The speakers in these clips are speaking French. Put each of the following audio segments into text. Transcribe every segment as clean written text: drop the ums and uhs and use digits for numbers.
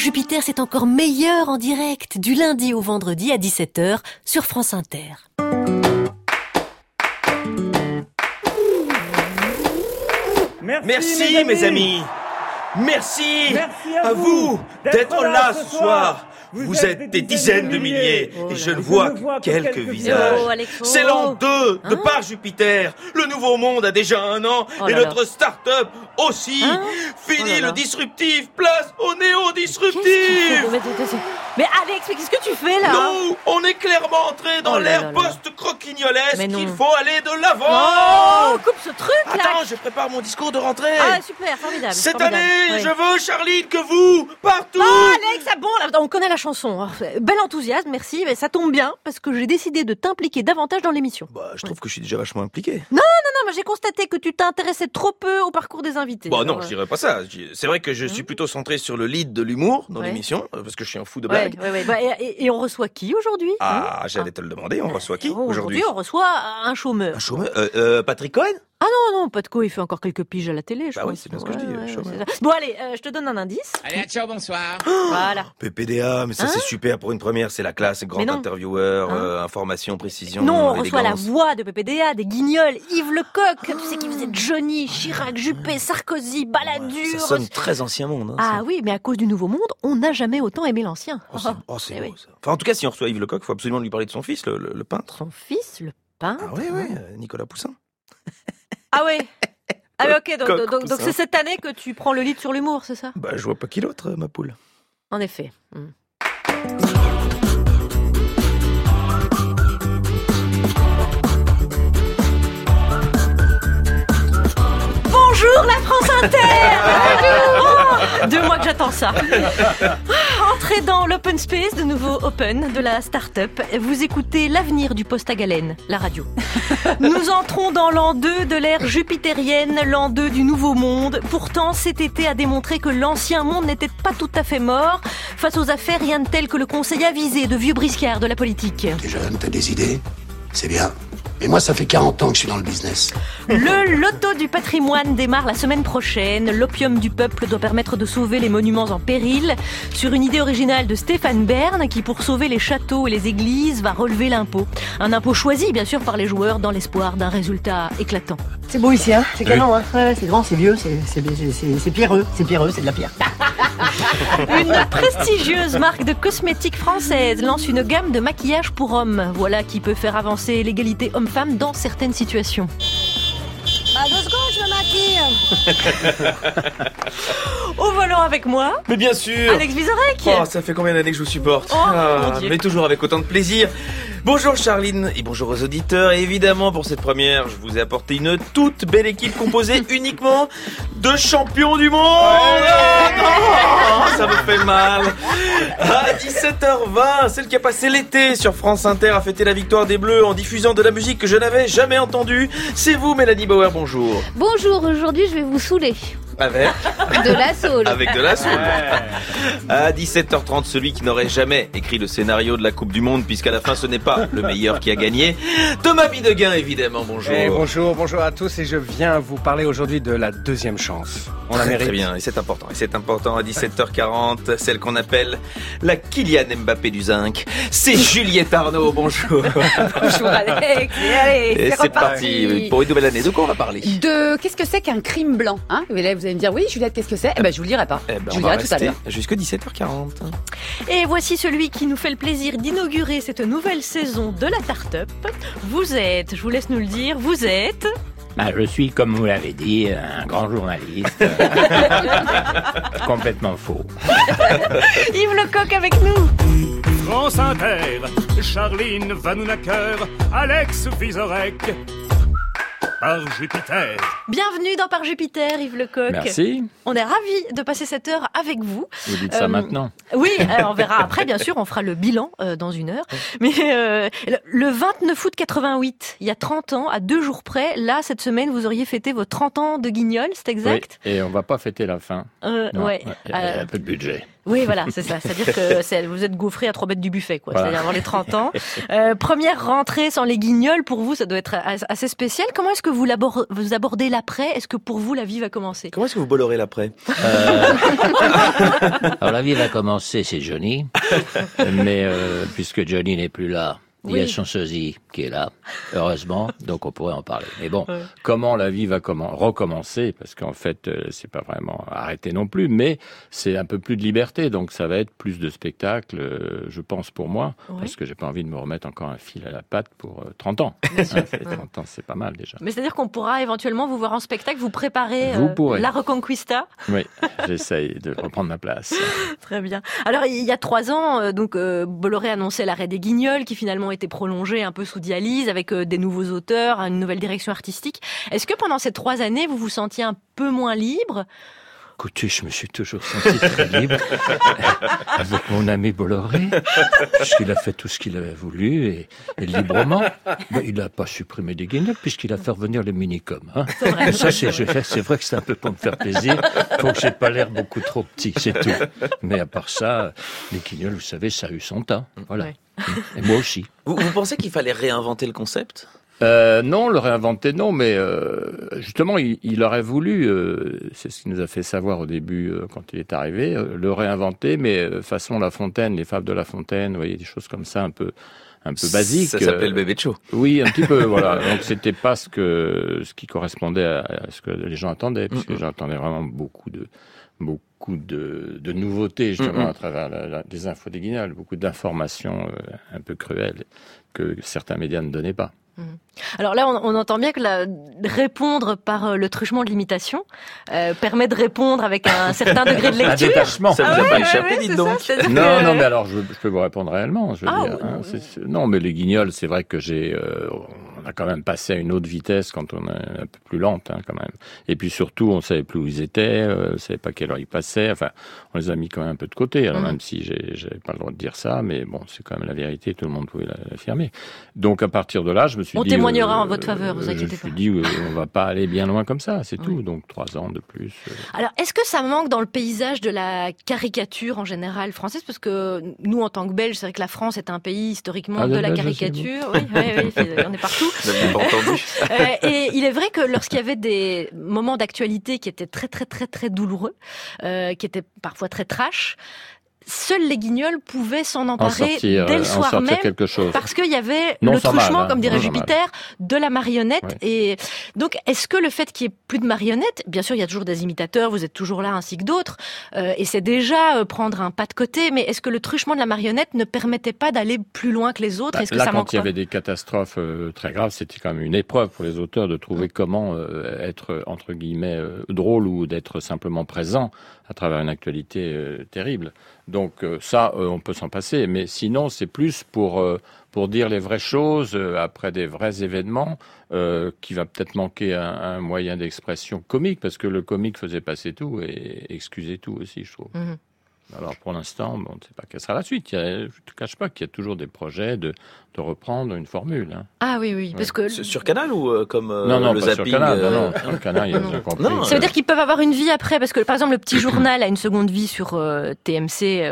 Jupiter, c'est encore meilleur en direct, du lundi au vendredi à 17h sur France Inter. Merci mes amis. Merci à vous d'être là ce soir. Vous êtes des dizaines de milliers et je ne vois que quelques visages. C'est l'an 2 de Par Jupiter. Le nouveau monde a déjà 1 an et notre start-up aussi. Fini le disruptif, place au néo-disruptif. Mais Alex, mais qu'est-ce que tu fais là? Nous, on est clairement entré dans l'ère post-croquignolesque. Il faut aller de l'avant. Oh, coupe ce truc là. Attends, je prépare mon discours de rentrée. Ah, super, formidable. Cette année, je veux, Charline, que vous, partout. Ah, Alex, c'est bon, là, on connaît la chanson. Bel enthousiasme, merci, mais ça tombe bien, parce que j'ai décidé de t'impliquer davantage dans l'émission. Bah, je trouve que je suis déjà vachement impliqué. Non, mais j'ai constaté que tu t'intéressais trop peu au parcours des invités. Bah non, je dirais pas ça. C'est vrai que je suis plutôt centré sur le lead de l'humour dans l'émission, parce que je suis un fou de blagues. Bah, et on reçoit qui aujourd'hui? J'allais te le demander, on reçoit qui aujourd'hui? On reçoit un chômeur. Un chômeur Patrick Cohen? Ah non, Patco, il fait encore quelques piges à la télé, je pense. Bah oui, c'est bien ce que je dis, chômeur. Bon, allez, je te donne un indice. Allez, ciao, bonsoir. Voilà. PPDA, mais ça c'est super pour une première, c'est la classe, grand intervieweur, information, précision, non, on élégance. reçoit la voix de PPDA, des Guignols, Yves Lecoq, tu sais qui faisait Johnny, Chirac, Juppé, Sarkozy, Balladur. Ça sonne très ancien monde. Ah oui, mais à cause du nouveau monde, on n'a jamais autant aimé l'ancien. C'est beau ça. Enfin, en tout cas, si on reçoit Yves Lecoq, il faut absolument lui parler de son fils, le peintre. Son fils, le peintre? Ah oui, Nicolas Poussin. Ah oui. Ah mais ok, donc c'est cette année que tu prends le lead sur l'humour, c'est ça? Bah je vois pas qui l'autre, ma poule. En effet. Bonjour la France Inter. 2 mois que j'attends ça. Entrez dans l'open space, de nouveau open, de la start-up. Vous écoutez l'avenir du poste à galène, la radio. Nous entrons dans l'an 2 de l'ère jupitérienne, l'an 2 du nouveau monde. Pourtant, cet été a démontré que l'ancien monde n'était pas tout à fait mort. Face aux affaires, rien de tel que le conseil avisé de vieux briscards de la politique. T'es jeune, t'as des idées, c'est bien. Et moi, ça fait 40 ans que je suis dans le business. Le loto du patrimoine démarre la semaine prochaine. L'opium du peuple doit permettre de sauver les monuments en péril. Sur une idée originale de Stéphane Bern, qui pour sauver les châteaux et les églises va relever l'impôt. Un impôt choisi, bien sûr, par les joueurs dans l'espoir d'un résultat éclatant. C'est beau ici, hein. C'est canon, hein. Ouais, c'est grand, c'est vieux, c'est pierreux. C'est pierreux, c'est de la pierre. Une prestigieuse marque de cosmétiques française lance une gamme de maquillage pour hommes. Voilà qui peut faire avancer l'égalité homme-femme dans certaines situations. 2 secondes, je me maquille. Au volant avec moi, mais bien sûr, Alex Vizorek. Oh, ça fait combien d'années que je vous supporte? Mon Dieu. Mais toujours avec autant de plaisir. Bonjour Charline et bonjour aux auditeurs. Et évidemment, pour cette première, je vous ai apporté une toute belle équipe composée uniquement de champions du monde. Non, ça me fait mal. À 17h20, celle qui a passé l'été sur France Inter a fêté la victoire des Bleus en diffusant de la musique que je n'avais jamais entendue. C'est vous, Mélanie Bauer, bonjour. Bonjour, aujourd'hui je vais vous saouler. Avec de la soul. Avec de la soul. À 17h30, celui qui n'aurait jamais écrit le scénario de la Coupe du Monde, puisqu'à la fin ce n'est pas le meilleur qui a gagné. Thomas Bidegain, évidemment, bonjour. Et bonjour à tous, et je viens vous parler aujourd'hui de la deuxième chance. On la mérite. Très bien, et c'est important. Et c'est important à 17h40, celle qu'on appelle la Kylian Mbappé du zinc. C'est Juliette Arnaud, bonjour. Bonjour Alex, et c'est parti pour une nouvelle année. De quoi on va parler? Qu'est-ce que c'est qu'un crime blanc, hein? Vous allez me dire, oui Juliette, qu'est-ce que c'est? Je vous le dirai pas. Je vous le dirai tout à l'heure. Jusque 17h40. Et voici celui qui nous fait le plaisir d'inaugurer cette nouvelle saison de la Start-up. Vous êtes, je vous laisse nous le dire, vous êtes... je suis, comme vous l'avez dit, un grand journaliste. Complètement faux. Yves Lecoq avec nous. France Inter, Charline Vanhoenacker, Alex Vizorek. Par Jupiter. Bienvenue dans Par Jupiter, Yves Lecoq. Merci. On est ravis de passer cette heure avec vous. Vous dites ça maintenant? Oui, on verra après, bien sûr, on fera le bilan dans 1 heure. Mais le 29 août 88, il y a 30 ans, à 2 jours près, là, cette semaine, vous auriez fêté vos 30 ans de Guignol, c'est exact? Oui, et on va pas fêter la fin. Ouais. Il y a un peu de budget. Oui, voilà, c'est ça. C'est-à-dire que vous êtes gaufré à 3 mètres du buffet, quoi. Voilà. C'est-à-dire avant les 30 ans. Première rentrée sans les Guignols, pour vous, ça doit être assez spécial. Comment est-ce que vous abordez l'après? Est-ce que pour vous, la vie va commencer? Comment est-ce que vous bollerez l'après? Alors la vie va commencer, c'est Johnny. Mais puisque Johnny n'est plus là, il y a son sosie qui est là, heureusement, donc on pourrait en parler. Mais bon, comment la vie va recommencer, parce qu'en fait, c'est pas vraiment arrêté non plus, mais c'est un peu plus de liberté, donc ça va être plus de spectacles, je pense pour moi, parce que j'ai pas envie de me remettre encore un fil à la patte pour 30 ans. 30 ans, c'est pas mal déjà. Mais c'est-à-dire qu'on pourra éventuellement vous voir en spectacle, vous préparer la Reconquista. Oui, j'essaye de reprendre ma place. Très bien. Alors, il y a 3 ans, Bolloré annonçait l'arrêt des Guignols, qui finalement été prolongé un peu sous dialyse avec des nouveaux auteurs, une nouvelle direction artistique. Est-ce que pendant ces 3 années, vous vous sentiez un peu moins libre ? Écoutez, je me suis toujours senti très libre avec mon ami Bolloré, puisqu'il a fait tout ce qu'il avait voulu et librement. Ben, il n'a pas supprimé des Guignols puisqu'il a fait revenir le Minicom. Hein. C'est vrai. Ça, c'est vrai que c'est un peu pour me faire plaisir, pour que j'ai pas l'air beaucoup trop petit, c'est tout. Mais à part ça, les Guignols, vous savez, ça a eu son temps. Voilà. Ouais. Et moi aussi. Vous pensez qu'il fallait réinventer le concept ? Non, le réinventer, non, mais justement, il aurait voulu, c'est ce qu'il nous a fait savoir au début quand il est arrivé, le réinventer, mais façon La Fontaine, les fables de La Fontaine, vous voyez, des choses comme ça, un peu basiques. Ça s'appelle Bébé de Show. Oui, un petit peu, voilà. Donc c'était pas ce qui correspondait à ce que les gens attendaient, puisque les gens attendaient vraiment beaucoup de nouveautés, justement, à travers les infos des Guignols, beaucoup d'informations un peu cruelles que certains médias ne donnaient pas. Alors là, on entend bien que répondre par le truchement de l'imitation permet de répondre avec un certain degré de lecture. Un détachement. Ça vous a pas échappé, dites donc. Non, mais alors je peux vous répondre réellement. Je veux dire, hein, non, mais les Guignols, c'est vrai que on a quand même passé à une autre vitesse quand on est un peu plus lente, hein, quand même. Et puis surtout, on savait plus où ils étaient, on savait pas quelle heure ils passaient. Enfin, on les a mis quand même un peu de côté. Alors même si j'avais pas le droit de dire ça, mais bon, c'est quand même la vérité. Tout le monde pouvait l'affirmer. Donc à partir de là, je me suis dit. On témoignera en votre faveur, vous inquiétez pas. Je me suis dit, on va pas aller bien loin comme ça, c'est tout. Donc 3 ans de plus. Alors, est-ce que ça manque dans le paysage de la caricature en général française ? Parce que nous, en tant que Belges, c'est vrai que la France est un pays historiquement de la caricature. Oui, on est partout. Vous n'avez pas entendu. Et il est vrai que lorsqu'il y avait des moments d'actualité qui étaient très, très, très, très douloureux, qui étaient parfois très trash, seuls les Guignols pouvaient s'en emparer dès le soir même, parce qu'il y avait le truchement, comme dirait Jupiter, de la marionnette. Ouais. Et donc, est-ce que le fait qu'il y ait plus de marionnettes, bien sûr, il y a toujours des imitateurs, vous êtes toujours là ainsi que d'autres, et c'est déjà prendre un pas de côté, mais est-ce que le truchement de la marionnette ne permettait pas d'aller plus loin que les autres ? Est-ce que là, ça manque quand il y avait des catastrophes très graves, c'était quand même une épreuve pour les auteurs de trouver comment être, entre guillemets, drôle ou d'être simplement présent à travers une actualité terrible. Donc ça, on peut s'en passer, mais sinon c'est plus pour dire les vraies choses après des vrais événements, qui va peut-être manquer un moyen d'expression comique, parce que le comique faisait passer tout et excusait tout aussi, je trouve. Mmh. Alors pour l'instant, on ne sait pas quelle sera la suite. Je ne te cache pas qu'il y a toujours des projets de reprendre une formule. Hein. Ah oui, parce que... Sur Canal ou comme non, le pas zapping sur Canal, non, sur Canal, il y a déjà compris. Non, ça veut dire qu'ils peuvent avoir une vie après, parce que par exemple, le petit journal a une seconde vie sur TMC...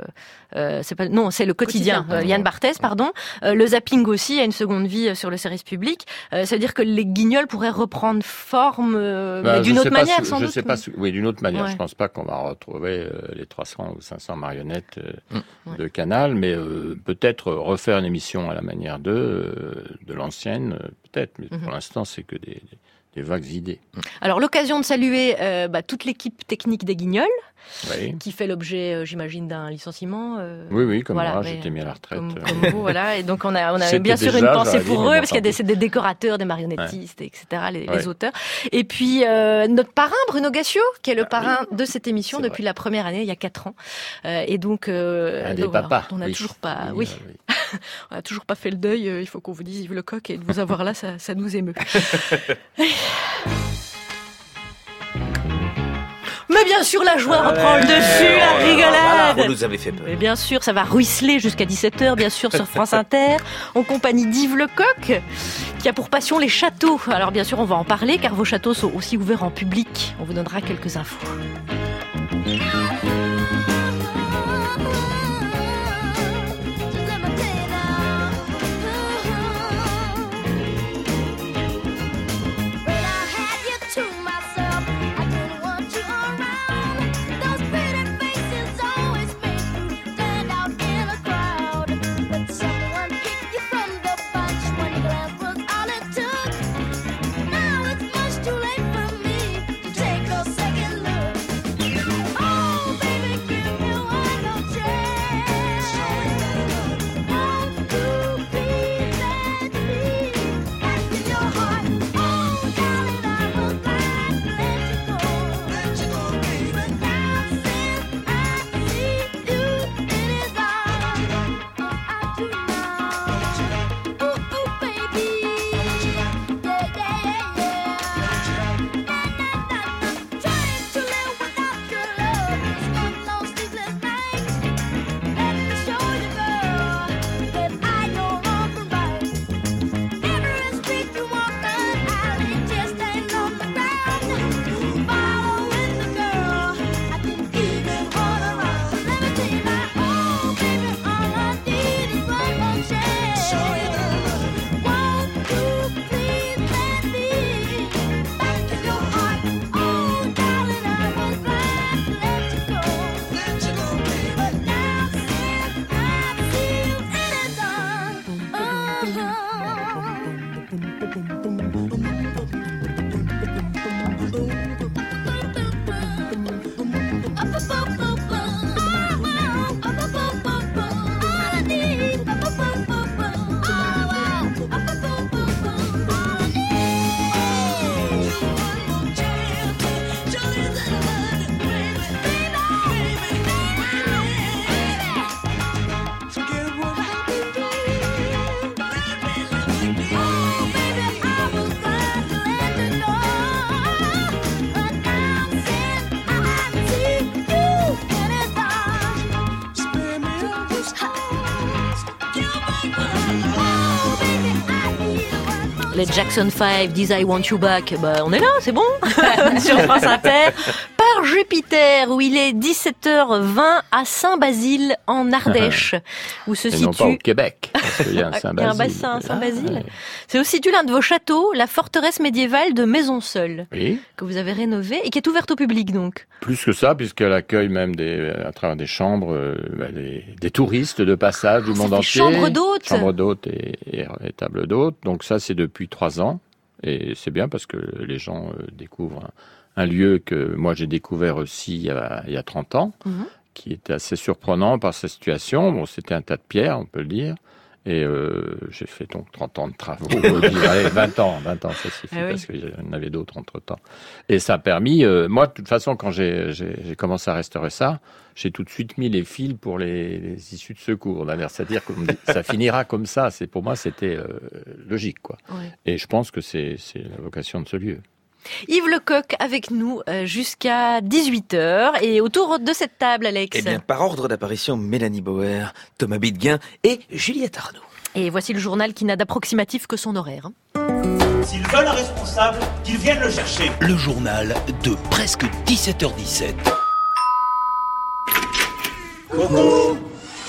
c'est le quotidien. Yann Barthès, pardon. Le zapping aussi a une seconde vie sur le service public. Ça veut dire que les Guignols pourraient reprendre forme, mais d'une autre manière, sans doute. Oui, d'une autre manière. Ouais. Je pense pas qu'on va retrouver les 300 ou 500 marionnettes de Canal, mais peut-être refaire une émission à la manière de l'ancienne, peut-être. Mais pour l'instant, c'est que des vagues idées. Alors, l'occasion de saluer toute l'équipe technique des Guignols, qui fait l'objet, j'imagine, d'un licenciement. Oui, comme moi, j'étais mis à la retraite. Comme vous, voilà. Et donc, on a bien sûr une pensée pour eux, parce qu'il y a des décorateurs, des marionnettistes, etc., les auteurs. Et puis, notre parrain, Bruno Gassio, qui est le parrain de cette émission depuis la première année, il y a 4 ans. Et donc, on n'a toujours pas... Oui. On n'a toujours pas fait le deuil, il faut qu'on vous dise Yves Lecoq, et de vous avoir là, ça nous émeut. Mais bien sûr, la joie reprend le dessus, la rigolade. Vous nous avez fait peur. Mais bien sûr, ça va ruisseler jusqu'à 17h, bien sûr, sur France Inter, en compagnie d'Yves Lecoq, qui a pour passion les châteaux. Alors bien sûr, on va en parler, car vos châteaux sont aussi ouverts en public. On vous donnera quelques infos. Les Jackson 5, This I Want You Back, bah on est là, c'est bon. Sur France Inter. Par Jupiter, où il est 17h20 à Saint-Basile, en Ardèche, où se situe... non pas au Québec, parce qu'il y a un Saint-Basile. Il y a un bassin, Saint-Basile. C'est aussi l'un de vos châteaux, la forteresse médiévale de Maisonseul, oui, que vous avez rénovée et qui est ouverte au public, donc. Plus que ça, puisqu'elle accueille même à travers des chambres, des touristes de passage du monde entier. Chambre d'hôtes. Chambre d'hôtes et table d'hôtes. Donc ça, c'est depuis 3 ans. Et c'est bien parce que les gens découvrent un lieu que moi j'ai découvert aussi il y a 30 ans, qui était assez surprenant par sa situation. Bon, c'était un tas de pierres, on peut le dire. Et j'ai fait donc 30 ans de travaux. Allez, 20 ans, ça suffit, parce qu'il y en avait d'autres entre-temps. Et ça a permis... moi, de toute façon, quand j'ai commencé à restaurer ça, j'ai tout de suite mis les fils pour les issues de secours. C'est-à-dire que ça finira comme ça. Pour moi, c'était logique, quoi. Ouais. Et je pense que c'est la vocation de ce lieu. Yves Lecoq avec nous jusqu'à 18h. Et autour de cette table, Alex. Eh bien, par ordre d'apparition, Mélanie Bauer, Thomas Bidguin et Juliette Arnaud. Et voici le journal qui n'a d'approximatif que son horaire. S'ils veulent un responsable, qu'ils viennent le chercher. Le journal de presque 17h17. Coucou.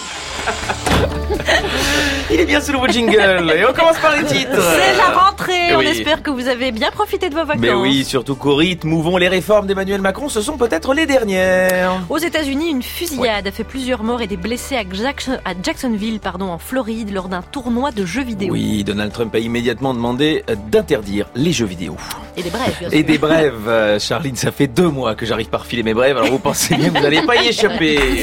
Il est bien ce nouveau jingle. Et on commence par les titres. C'est la rentrée. On espère que vous avez bien profité de vos vacances. Mais oui, surtout qu'au rythme où vont les réformes d'Emmanuel Macron, ce sont peut-être les dernières. Aux États-Unis, une fusillade a fait plusieurs morts et des blessés à Jacksonville, en Floride, lors d'un tournoi de jeux vidéo. Oui, Donald Trump a immédiatement demandé d'interdire les jeux vidéo. Et des brèves, bien sûr. Et des brèves. Charline, ça fait 2 mois que j'arrive pas à refiler mes brèves, alors vous pensez bien que vous n'allez pas y échapper.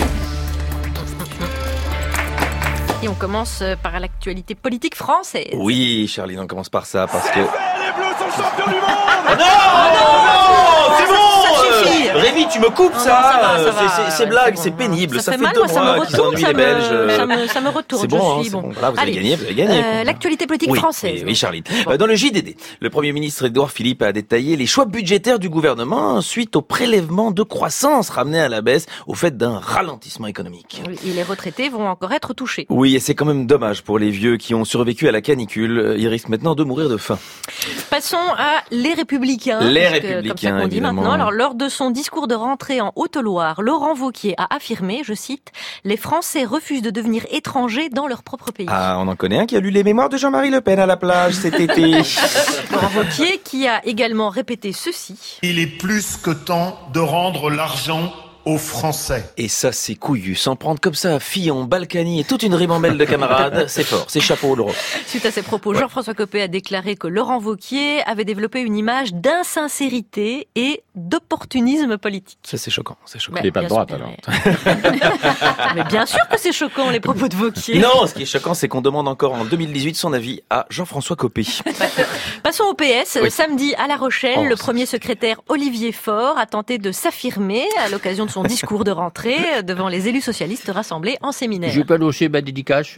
Et on commence par l'actualité politique française. Oui, Charline, on commence par ça parce que... Les Bleus sont champions du monde. Non, c'est bon. Rémi, tu me coupes ça. Non, ça va. C'est blague, c'est pénible. Ça fait mal, 2 mois qu'ils ennuient les Belges. Ça me retourne. C'est bon, je suis bon. Voilà, vous avez gagné. L'actualité politique française. Oui, Charline. Dans le JDD, le Premier ministre Édouard Philippe a détaillé les choix budgétaires du gouvernement suite au prélèvement de croissance ramené à la baisse au fait d'un ralentissement économique. Oui, et les retraités vont encore être touchés. Oui, et c'est quand même dommage pour les vieux qui ont survécu à la canicule. Ils risquent maintenant de mourir de faim. Passons à Les Républicains. Les Républicains, comme ça qu'on dit évidemment. maintenant. Alors, lors de son discours de rentrée en Haute-Loire, Laurent Wauquiez a affirmé, je cite, « Les Français refusent de devenir étrangers dans leur propre pays ». Ah, on en connaît un qui a lu les mémoires de Jean-Marie Le Pen à la plage cet été. Laurent Wauquiez qui a également répété ceci. Il est plus que temps de rendre l'argent aux Français. Et ça, c'est couillu. S'en prendre comme ça à Fillon, Balkany et toute une ribambelle de camarades, c'est fort. C'est chapeau, Laurent. Suite à ces propos, Jean-François Copé a déclaré que Laurent Wauquiez avait développé une image d'insincérité et d'opportunisme politique. Ça, c'est choquant. C'est choquant. Il n'est pas de droite, alors. Mais bien sûr que c'est choquant, les propos de Wauquiez. Non, ce qui est choquant, c'est qu'on demande encore en 2018 son avis à Jean-François Copé. Passons au PS. Oui. Samedi, à La Rochelle, le premier secrétaire Olivier Faure a tenté de s'affirmer à l'occasion de son discours de rentrée devant les élus socialistes rassemblés en séminaire. Je vais pas lâcher ma dédicace.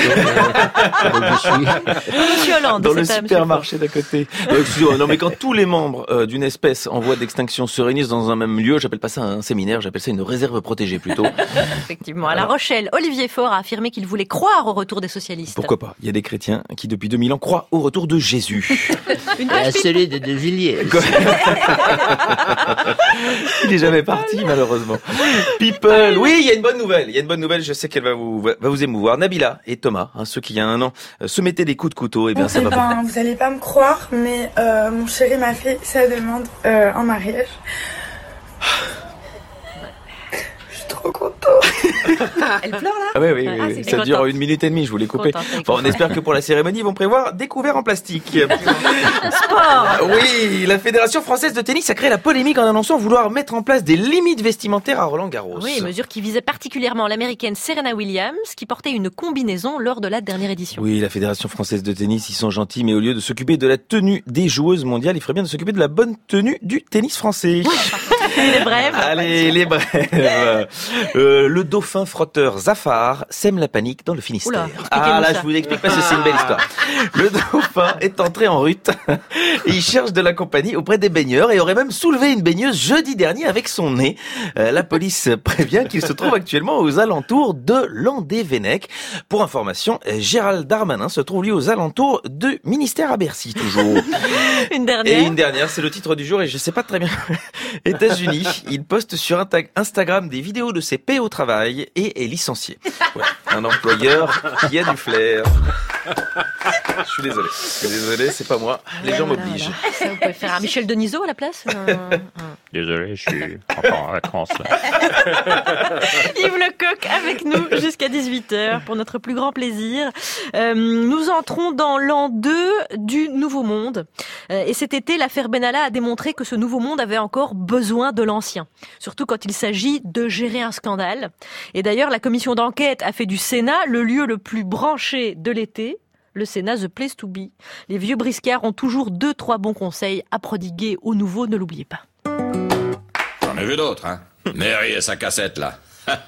Monsieur Hollande. Dans le supermarché d'à côté. Excusez-moi, non mais quand tous les membres d'une espèce en voie d'extinction se réunissent dans un même lieu, j'appelle pas ça un séminaire, j'appelle ça une réserve protégée plutôt. Effectivement. À La Rochelle, Olivier Faure a affirmé qu'il voulait croire au retour des socialistes. Pourquoi pas? Il y a des chrétiens qui depuis 2000 ans croient au retour de Jésus. La solide de Villiers. Il est jamais parti malheureusement. People, oui, il y a une bonne nouvelle. Il y a une bonne nouvelle. Je sais qu'elle va vous émouvoir. Nabila et Thomas, ceux qui il y a un an se mettaient des coups de couteau. Et bien ça va. Vous allez pas me croire, mais mon chéri m'a fait sa demande en mariage. Je suis trop contente. Elle pleure là? Ah oui. Ça dure 1 minute et demie, je voulais couper. On espère que pour la cérémonie, ils vont prévoir des couverts en plastique. Sport. Oui, la Fédération française de tennis a créé la polémique en annonçant vouloir mettre en place des limites vestimentaires à Roland-Garros. Oui, mesure qui visait particulièrement l'américaine Serena Williams, qui portait une combinaison lors de la dernière édition. Oui, la Fédération française de tennis, ils sont gentils, mais au lieu de s'occuper de la tenue des joueuses mondiales, il ferait bien de s'occuper de la bonne tenue du tennis français. Les brèves. Allez, les brèves. Le dauphin frotteur Zafar sème la panique dans le Finistère. Je vous explique parce que c'est une belle histoire. Le dauphin est entré en rut et il cherche de la compagnie auprès des baigneurs et aurait même soulevé une baigneuse jeudi dernier avec son nez. La police prévient qu'il se trouve actuellement aux alentours de Landévennec. Pour information, Gérald Darmanin se trouve lui aux alentours du ministère à Bercy, toujours. Une dernière, c'est le titre du jour et je sais pas très bien. États-Unis, il poste sur Instagram des vidéos de ses paix au travail et est licencié. Ouais, un employeur qui a du flair. Je suis désolé, c'est pas moi. Les gens m'obligent. Ça, vous pouvez faire un Michel Denisot à la place? Désolé, je suis encore en vacances là. Yves Lecoq avec nous jusqu'à 18h pour notre plus grand plaisir. Nous entrons dans l'an 2 du Nouveau Monde. Et cet été, l'affaire Benalla a démontré que ce Nouveau Monde avait encore besoin de l'ancien. Surtout quand il s'agit de gérer un scandale. Et d'ailleurs, la commission d'enquête a fait du Sénat le lieu le plus branché de l'été. Le Sénat, the place to be. Les vieux briscards ont toujours 2-3 bons conseils à prodiguer aux nouveaux, ne l'oubliez pas. J'en ai vu d'autres, hein. Mary et sa cassette, là.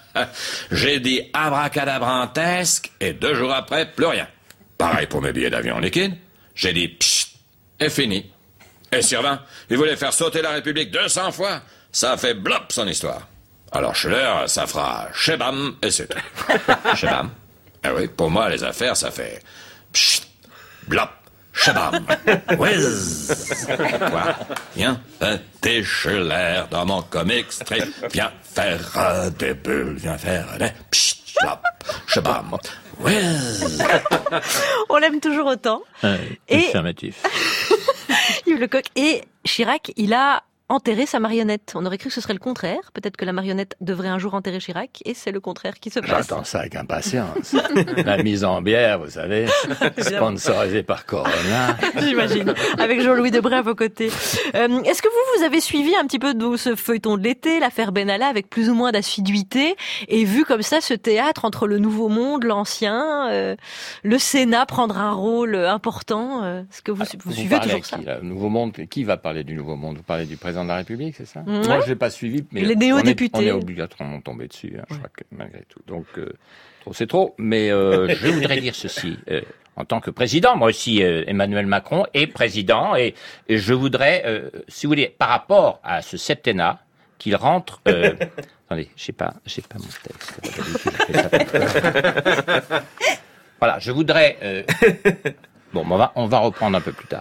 J'ai dit abracadabrantesque et 2 jours après, plus rien. Pareil pour mes billets d'avion en liquide. J'ai dit pchit et fini. Et Sylvain, il voulait faire sauter la République 200 fois. Ça a fait blop son histoire. Alors Scheller, ça fera chebam et c'est tout. Chebam. Ah oui, pour moi, les affaires, ça fait pchit, blop, chabam, whiz. Quoi? Viens, t'es Scheller dans mon comic strip. Viens faire des bulles, viens faire des pchit, blop, chabam, whiz. On l'aime toujours autant. Affirmatif. Yves Lecoq. Et Chirac, il a enterrer sa marionnette. On aurait cru que ce serait le contraire. Peut-être que la marionnette devrait un jour enterrer Chirac, et c'est le contraire qui se passe. J'attends ça avec impatience. La mise en bière, vous savez, sponsorisée par Corona. J'imagine. Avec Jean-Louis Debré à vos côtés. Est-ce que vous avez suivi un petit peu ce feuilleton de l'été, l'affaire Benalla, avec plus ou moins d'assiduité, et vu comme ça ce théâtre entre le Nouveau Monde, l'ancien, le Sénat prendre un rôle important? Est-ce que vous suivez toujours ça? Le Nouveau Monde, qui va parler du Nouveau Monde? Vous parlez du président de la République, c'est ça? Ouais. Moi, je l'ai pas suivi, mais les néo-députés. On est obligatoirement tombé dessus, hein, je crois que malgré tout. Donc, trop c'est trop. Mais je voudrais dire ceci. En tant que président, moi aussi, Emmanuel Macron est président, et je voudrais, si vous voulez, par rapport à ce septennat, qu'il rentre... attendez, j'ai pas mon texte. Voilà, je voudrais... Bon, on va reprendre un peu plus tard.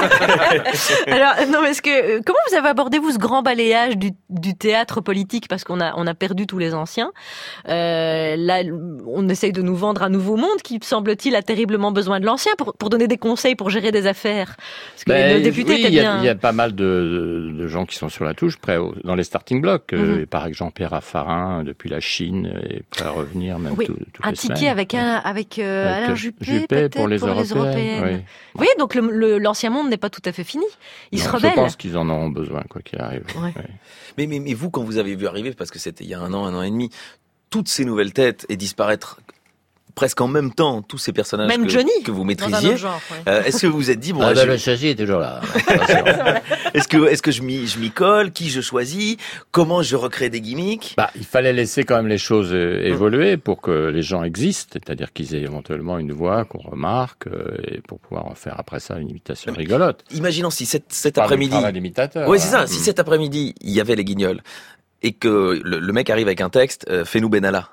Alors, non, mais comment vous avez abordé, vous, ce grand balayage du théâtre politique? Parce qu'on a perdu tous les anciens. Là, on essaye de nous vendre un Nouveau Monde qui, semble-t-il, a terriblement besoin de l'ancien pour donner des conseils, pour gérer des affaires. Parce que les députés étaient bien... Il y a pas mal de gens qui sont sur la touche, prêts dans les starting blocks. Par exemple, Jean-Pierre Raffarin, depuis la Chine, est prêt à revenir, même toutes un les ticket semaines. avec Alain Juppé, peut-être, pour les Européens. Oui, donc l'ancien monde n'est pas tout à fait fini. Il se rebelle. Je pense qu'ils en auront besoin, quoi qu'il arrive. Ouais. Ouais. Mais vous, quand vous avez vu arriver, parce que c'était il y a un an et demi, toutes ces nouvelles têtes et disparaître presque en même temps tous ces personnages que vous maîtrisiez, est-ce que vous vous êtes dit le choisi est toujours là. Est-ce que je m'y colle, qui je choisis, comment je recrée des gimmicks? Il fallait laisser quand même les choses évoluer pour que les gens existent, c'est-à-dire qu'ils aient éventuellement une voix qu'on remarque, et pour pouvoir en faire après ça une imitation rigolote. Imaginons si cet après-midi, oui, c'est ça. Si cet après-midi il y avait les Guignols et que le mec arrive avec un texte, fais-nous Benalla.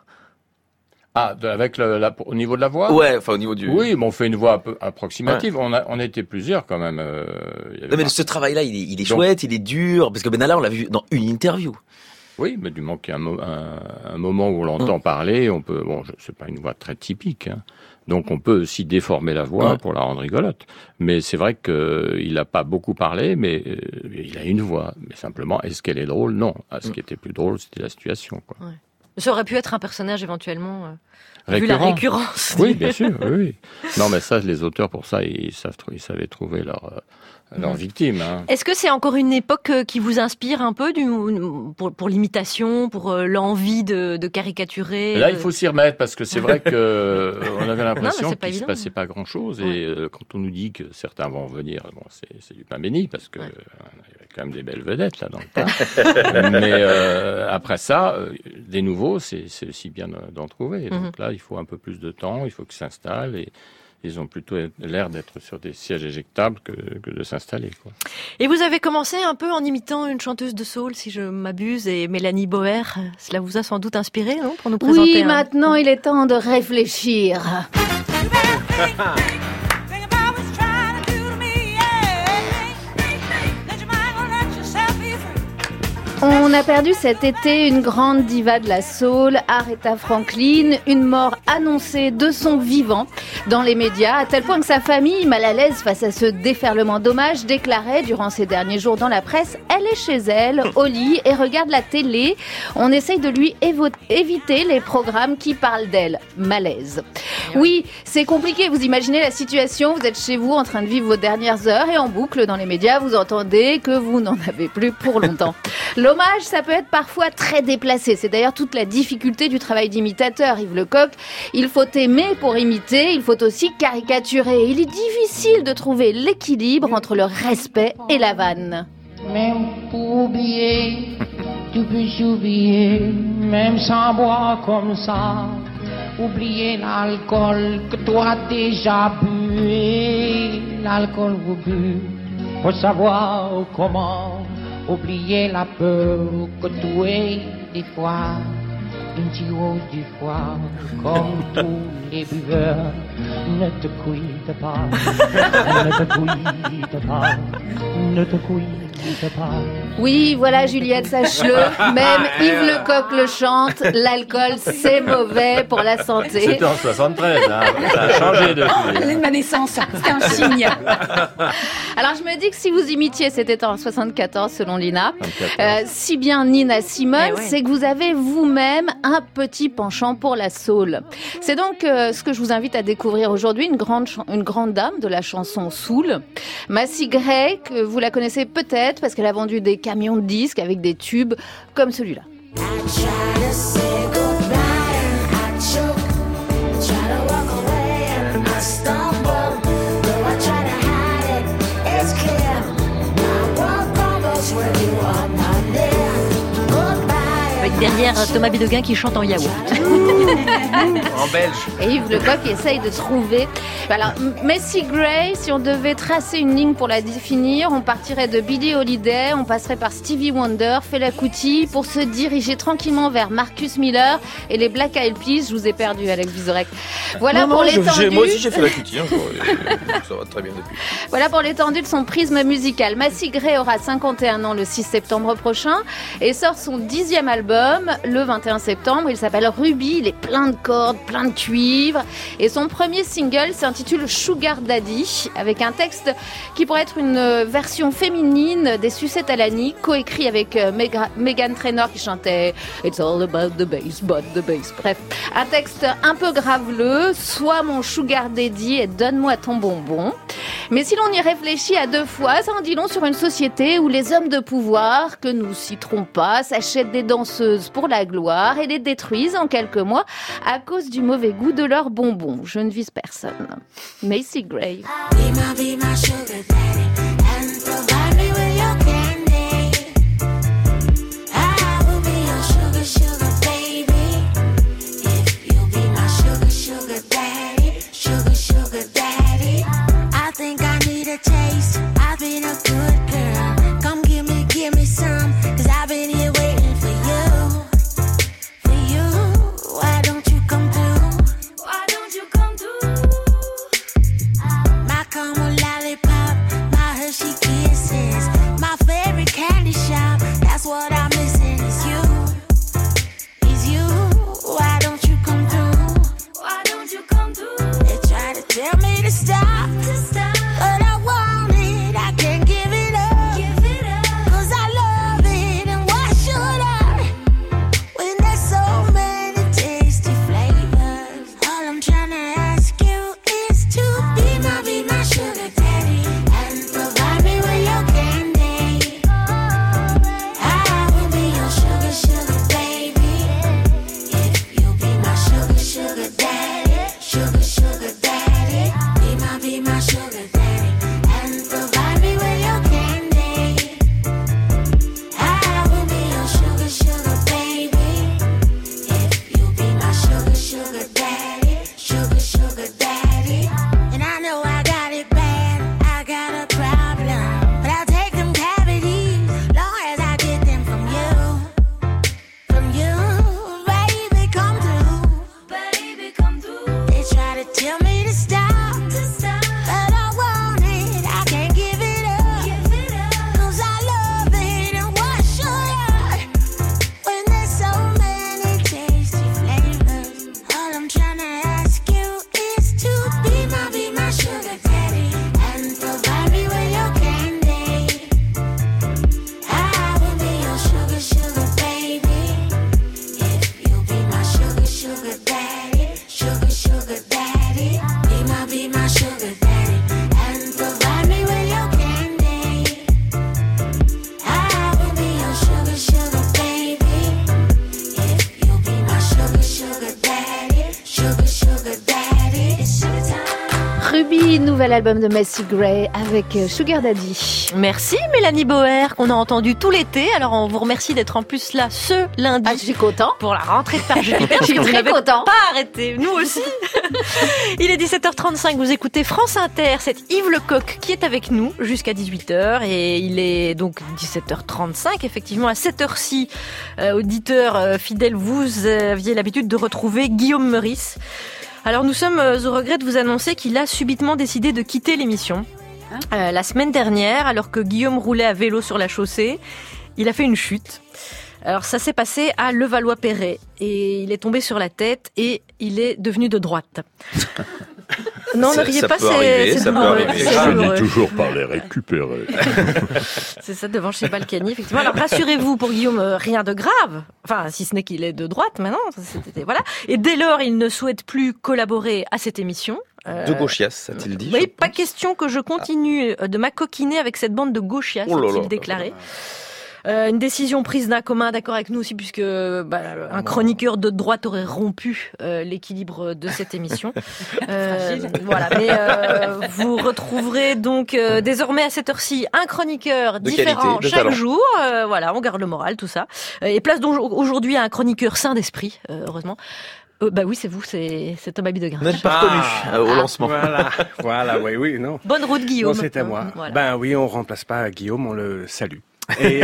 Avec au niveau de la voix? Ouais, enfin au niveau du... Oui, mais on fait une voix un peu approximative. Ouais. On était plusieurs quand même. Mais ce travail-là, il est chouette, il est dur, parce que Benalla, on l'a vu dans une interview. Oui, mais du moment qu'il y a un moment où on l'entend parler, on peut... Bon, c'est pas une voix très typique, hein. Donc on peut aussi déformer la voix pour la rendre rigolote. Mais c'est vrai qu'il n'a pas beaucoup parlé, mais il a une voix. Mais simplement, est-ce qu'elle est drôle? Non. Ce qui était plus drôle, c'était la situation, quoi. Ouais. Ça aurait pu être un personnage éventuellement récurrent. Vu la récurrence. Oui, bien sûr. Oui. Non, mais ça, les auteurs pour ça, ils savaient trouver leur victime. Hein. Est-ce que c'est encore une époque qui vous inspire un peu pour l'imitation, pour l'envie de caricaturer? Là, il faut s'y remettre parce que c'est vrai que on avait l'impression qu'il ne se passait pas grand-chose. Et quand on nous dit que certains vont venir, bon, c'est du pain béni parce que il y avait quand même des belles vedettes là dans le tas. Mais après ça, des nouveaux, c'est aussi bien d'en trouver. Donc là, il faut un peu plus de temps, il faut qu'ils s'installent et ils ont plutôt l'air d'être sur des sièges éjectables que de s'installer, quoi. Et vous avez commencé un peu en imitant une chanteuse de soul, si je m'abuse, et Mélanie Bauer. Cela vous a sans doute inspiré, non, pour nous présenter? Oui, maintenant il est temps de réfléchir. On a perdu cet été une grande diva de la soul, Aretha Franklin, une mort annoncée de son vivant dans les médias, à tel point que sa famille, mal à l'aise face à ce déferlement d'hommages, déclarait durant ces derniers jours dans la presse, elle est chez elle, au lit, et regarde la télé. On essaye de lui éviter les programmes qui parlent d'elle. Malaise. Oui, c'est compliqué, vous imaginez la situation, vous êtes chez vous en train de vivre vos dernières heures et en boucle dans les médias, vous entendez que vous n'en avez plus pour longtemps. L'hommage, ça peut être parfois très déplacé. C'est d'ailleurs toute la difficulté du travail d'imitateur, Yves Lecoq. Il faut aimer pour imiter, il faut aussi caricaturer. Il est difficile de trouver l'équilibre entre le respect et la vanne. Même pour oublier, tu peux oublier, même sans boire comme ça. Oublier l'alcool que toi as déjà bu. Et l'alcool vous bu, faut savoir comment. Oublier la peur que tu es des fois une tirose du foie, comme tous les buveurs. Ne te quitte pas, ne te quitte pas, ne te quitte pas. Oui, voilà Juliette, sache-le, même Yves Lecoq le chante, l'alcool c'est mauvais pour la santé. C'était en 73, hein. Ça a changé depuis. Ma naissance, c'était un signe. Alors je me dis que si vous imitiez, c'était en 74 selon Lina, si bien Nina Simone, c'est que vous avez vous-même un petit penchant pour la soul. C'est donc ce que je vous invite à découvrir aujourd'hui, une grande dame de la chanson soul, Macy Gray, que vous la connaissez peut-être parce qu'elle a vendu des camions de disques avec des tubes comme celui-là. Avec derrière Thomas Bédoguin qui chante en yaourt. En belge. Et Yves Lecoq essaye de trouver... Alors, Macy Gray, si on devait tracer une ligne pour la définir, on partirait de Billie Holiday, on passerait par Stevie Wonder, Fela Kuti, pour se diriger tranquillement vers Marcus Miller et les Black Eyed Peas. Je vous ai perdu, Alex Vizorek. Voilà pour l'étendue. Moi aussi j'ai fait la Kuti, ça va très bien depuis. Voilà pour l'étendue de son prisme musical. Macy Gray aura 51 ans le 6 septembre prochain et sort son 10e album le 21 septembre. Il s'appelle Ruby, il est plein de cordes, plein de cuivre. Et son premier single s'intitule Sugar Daddy, avec un texte qui pourrait être une version féminine des Sucettes à l'Annie, coécrit avec Meghan Trainor qui chantait It's all about the bass, but the bass. Bref, un texte un peu graveleux, sois mon Sugar Daddy et donne-moi ton bonbon. Mais si l'on y réfléchit à deux fois, ça en dit long sur une société où les hommes de pouvoir, que nous citerons pas, s'achètent des danseuses pour la gloire et les détruisent en quelques mois à cause du mauvais goût de leurs bonbons. Je ne vise personne. Macy Gray. Come on, lollipop. Ruby, nouvel album de Macy Gray avec Sugar Daddy. Merci Mélanie Boer, qu'on a entendu tout l'été. Alors on vous remercie d'être en plus là ce lundi. Je suis content. Pour la rentrée de Père Jupiter. Je suis très content. Pas arrêté, nous aussi. Il est 17h35, vous écoutez France Inter. C'est Yves Lecoq qui est avec nous jusqu'à 18h. Et il est donc 17h35, effectivement à cette heure-ci. Auditeurs fidèles, vous aviez l'habitude de retrouver Guillaume Meurice. Alors nous sommes au regret de vous annoncer qu'il a subitement décidé de quitter l'émission. La semaine dernière, alors que Guillaume roulait à vélo sur la chaussée, il a fait une chute. Alors ça s'est passé à Levallois-Perret et il est tombé sur la tête et il est devenu de droite. Non, ne riez pas, c'est douloureux. Je dis toujours par les récupérer. C'est ça, devant chez Balkany, effectivement. Alors, rassurez-vous, pour Guillaume, rien de grave. Enfin, si ce n'est qu'il est de droite, maintenant. Voilà. Et dès lors, il ne souhaite plus collaborer à cette émission. De gauchias, a-t-il dit? Oui, pas question que je continue de m'acoquiner avec cette bande de gauchias, a-t-il déclaré. Une décision prise d'un commun d'accord avec nous aussi, puisque un chroniqueur de droite aurait rompu l'équilibre de cette émission. Voilà, mais vous retrouverez donc désormais à cette heure-ci un chroniqueur de différent qualité, de chaque talent. jour. Voilà, on garde le moral, tout ça. Et place donc aujourd'hui à un chroniqueur sain d'esprit, heureusement. Oui, c'est vous, c'est Thomas Bidegrin. Vous n'êtes pas reconnu au lancement. Voilà, oui, non. Bonne route, Guillaume. Non, c'est à moi. Voilà. Oui, on remplace pas Guillaume, on le salue. Et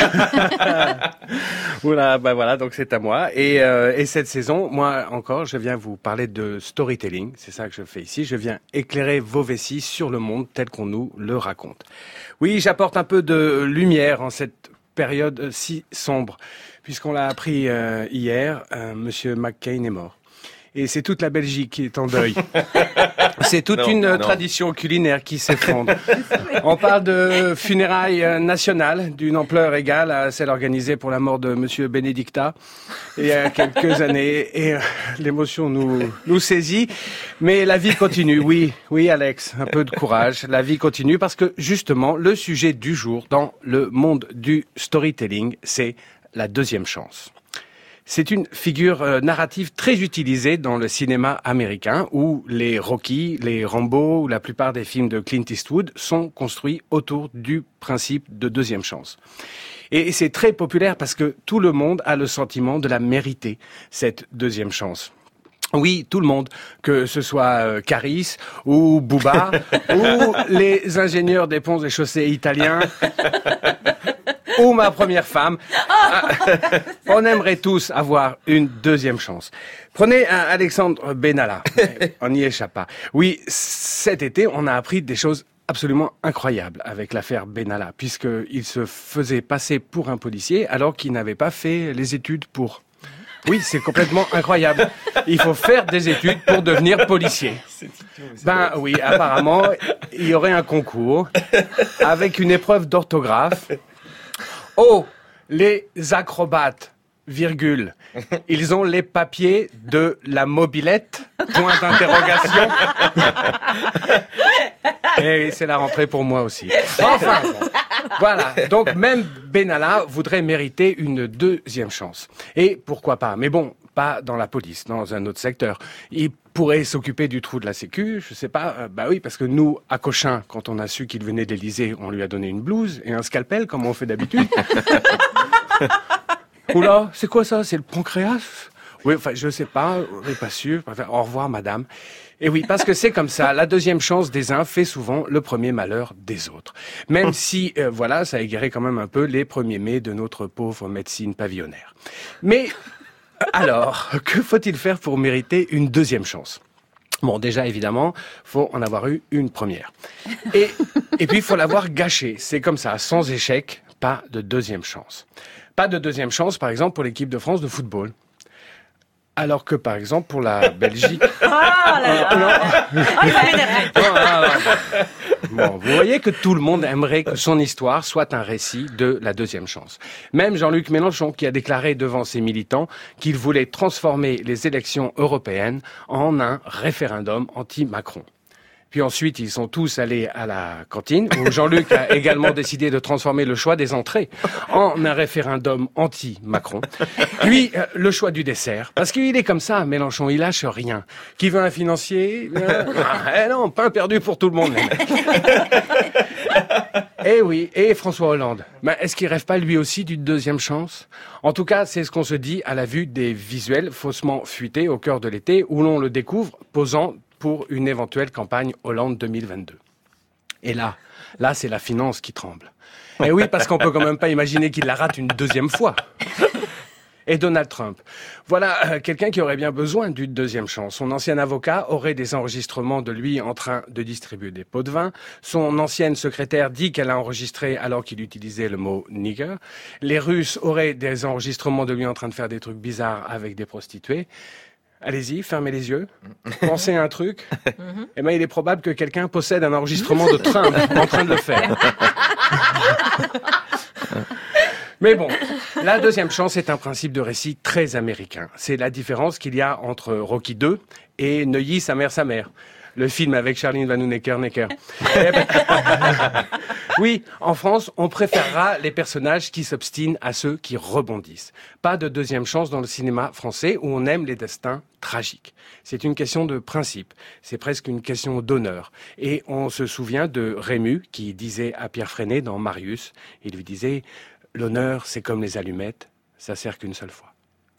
voilà, donc c'est à moi. Et cette saison, moi encore, je viens vous parler de storytelling. C'est ça que je fais ici. Je viens éclairer vos vessies sur le monde tel qu'on nous le raconte. Oui, j'apporte un peu de lumière en cette période si sombre, puisqu'on l'a appris hier, Monsieur McCain est mort. Et c'est toute la Belgique qui est en deuil. C'est toute une tradition culinaire qui s'effondre. On parle de funérailles nationales d'une ampleur égale à celle organisée pour la mort de Monsieur Benedicta il y a quelques années. Et l'émotion nous saisit. Mais la vie continue. Oui, Alex, un peu de courage. La vie continue parce que justement, le sujet du jour dans le monde du storytelling, c'est la deuxième chance. C'est une figure narrative très utilisée dans le cinéma américain où les Rocky, les Rambo ou la plupart des films de Clint Eastwood sont construits autour du principe de deuxième chance. Et c'est très populaire parce que tout le monde a le sentiment de la mériter, cette deuxième chance. Oui, tout le monde, que ce soit Caris ou Booba ou les ingénieurs des ponts et chaussées italiens ou ma première femme. On aimerait tous avoir une deuxième chance. Prenez Alexandre Benalla. On n'y échappe pas. Oui, cet été, on a appris des choses absolument incroyables avec l'affaire Benalla, puisqu'il se faisait passer pour un policier alors qu'il n'avait pas fait les études pour. Oui, c'est complètement incroyable. Il faut faire des études pour devenir policier. Oui, apparemment, il y aurait un concours avec une épreuve d'orthographe. Oh, les acrobates, virgule. Ils ont les papiers de la mobilette, point d'interrogation. Et c'est la rentrée pour moi aussi. Enfin, bon. Voilà. Donc même Benalla voudrait mériter une deuxième chance. Et pourquoi pas? Mais bon, pas dans la police, dans un autre secteur. Il pourrait s'occuper du trou de la sécu, je sais pas. Oui, parce que nous, à Cochin, quand on a su qu'il venait de l'Élysée, on lui a donné une blouse et un scalpel, comme on fait d'habitude. Oula, c'est quoi ça? C'est le pancréas? Oui, enfin, je sais pas, on n'est pas sûr. Enfin, au revoir, madame. Et oui, parce que c'est comme ça. La deuxième chance des uns fait souvent le premier malheur des autres. Même si, ça égayerait quand même un peu les premiers mai de notre pauvre médecine pavillonnaire. Mais, alors, que faut-il faire pour mériter une deuxième chance? Bon, déjà, évidemment, faut en avoir eu une première. Et puis, il faut l'avoir gâchée. C'est comme ça, sans échec, pas de deuxième chance. Pas de deuxième chance, par exemple, pour l'équipe de France de football. Alors que, par exemple, pour la Belgique... Bon, vous voyez que tout le monde aimerait que son histoire soit un récit de la deuxième chance. Même Jean-Luc Mélenchon, qui a déclaré devant ses militants qu'il voulait transformer les élections européennes en un référendum anti-Macron. Puis ensuite, ils sont tous allés à la cantine, où Jean-Luc a également décidé de transformer le choix des entrées en un référendum anti-Macron. Puis, le choix du dessert. Parce qu'il est comme ça, Mélenchon, il lâche rien. Qui veut un financier? Non, pain perdu pour tout le monde. Eh oui, et François Hollande. Mais est-ce qu'il rêve pas lui aussi d'une deuxième chance? En tout cas, c'est ce qu'on se dit à la vue des visuels faussement fuités au cœur de l'été, où l'on le découvre posant pour une éventuelle campagne Hollande 2022. Et là, c'est la finance qui tremble. Et oui, parce qu'on peut quand même pas imaginer qu'il la rate une deuxième fois. Et Donald Trump. Voilà quelqu'un qui aurait bien besoin d'une deuxième chance. Son ancien avocat aurait des enregistrements de lui en train de distribuer des pots de vin. Son ancienne secrétaire dit qu'elle a enregistré alors qu'il utilisait le mot « nigger ». Les Russes auraient des enregistrements de lui en train de faire des trucs bizarres avec des prostituées. Allez-y, fermez les yeux. Pensez à un truc. Eh ben, il est probable que quelqu'un possède un enregistrement de Trump en train de le faire. Mais bon, la deuxième chance est un principe de récit très américain. C'est la différence qu'il y a entre Rocky II et Neuilly, sa mère. Le film avec Charline Vanhoenacker. Oui, en France, on préférera les personnages qui s'obstinent à ceux qui rebondissent. Pas de deuxième chance dans le cinéma français où on aime les destins tragiques. C'est une question de principe. C'est presque une question d'honneur. Et on se souvient de Rému qui disait à Pierre Freinet dans Marius, il lui disait « L'honneur, c'est comme les allumettes, ça sert qu'une seule fois. »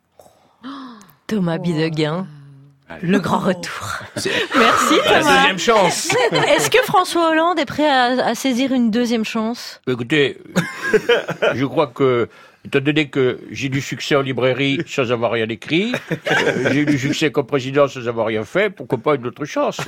Thomas Bidegain. Le grand retour. Merci Thomas. La deuxième chance. Est-ce que François Hollande est prêt à saisir une deuxième chance? Écoutez, je crois que, étant donné que j'ai du succès en librairie sans avoir rien écrit, j'ai eu du succès comme président sans avoir rien fait, pourquoi pas une autre chance?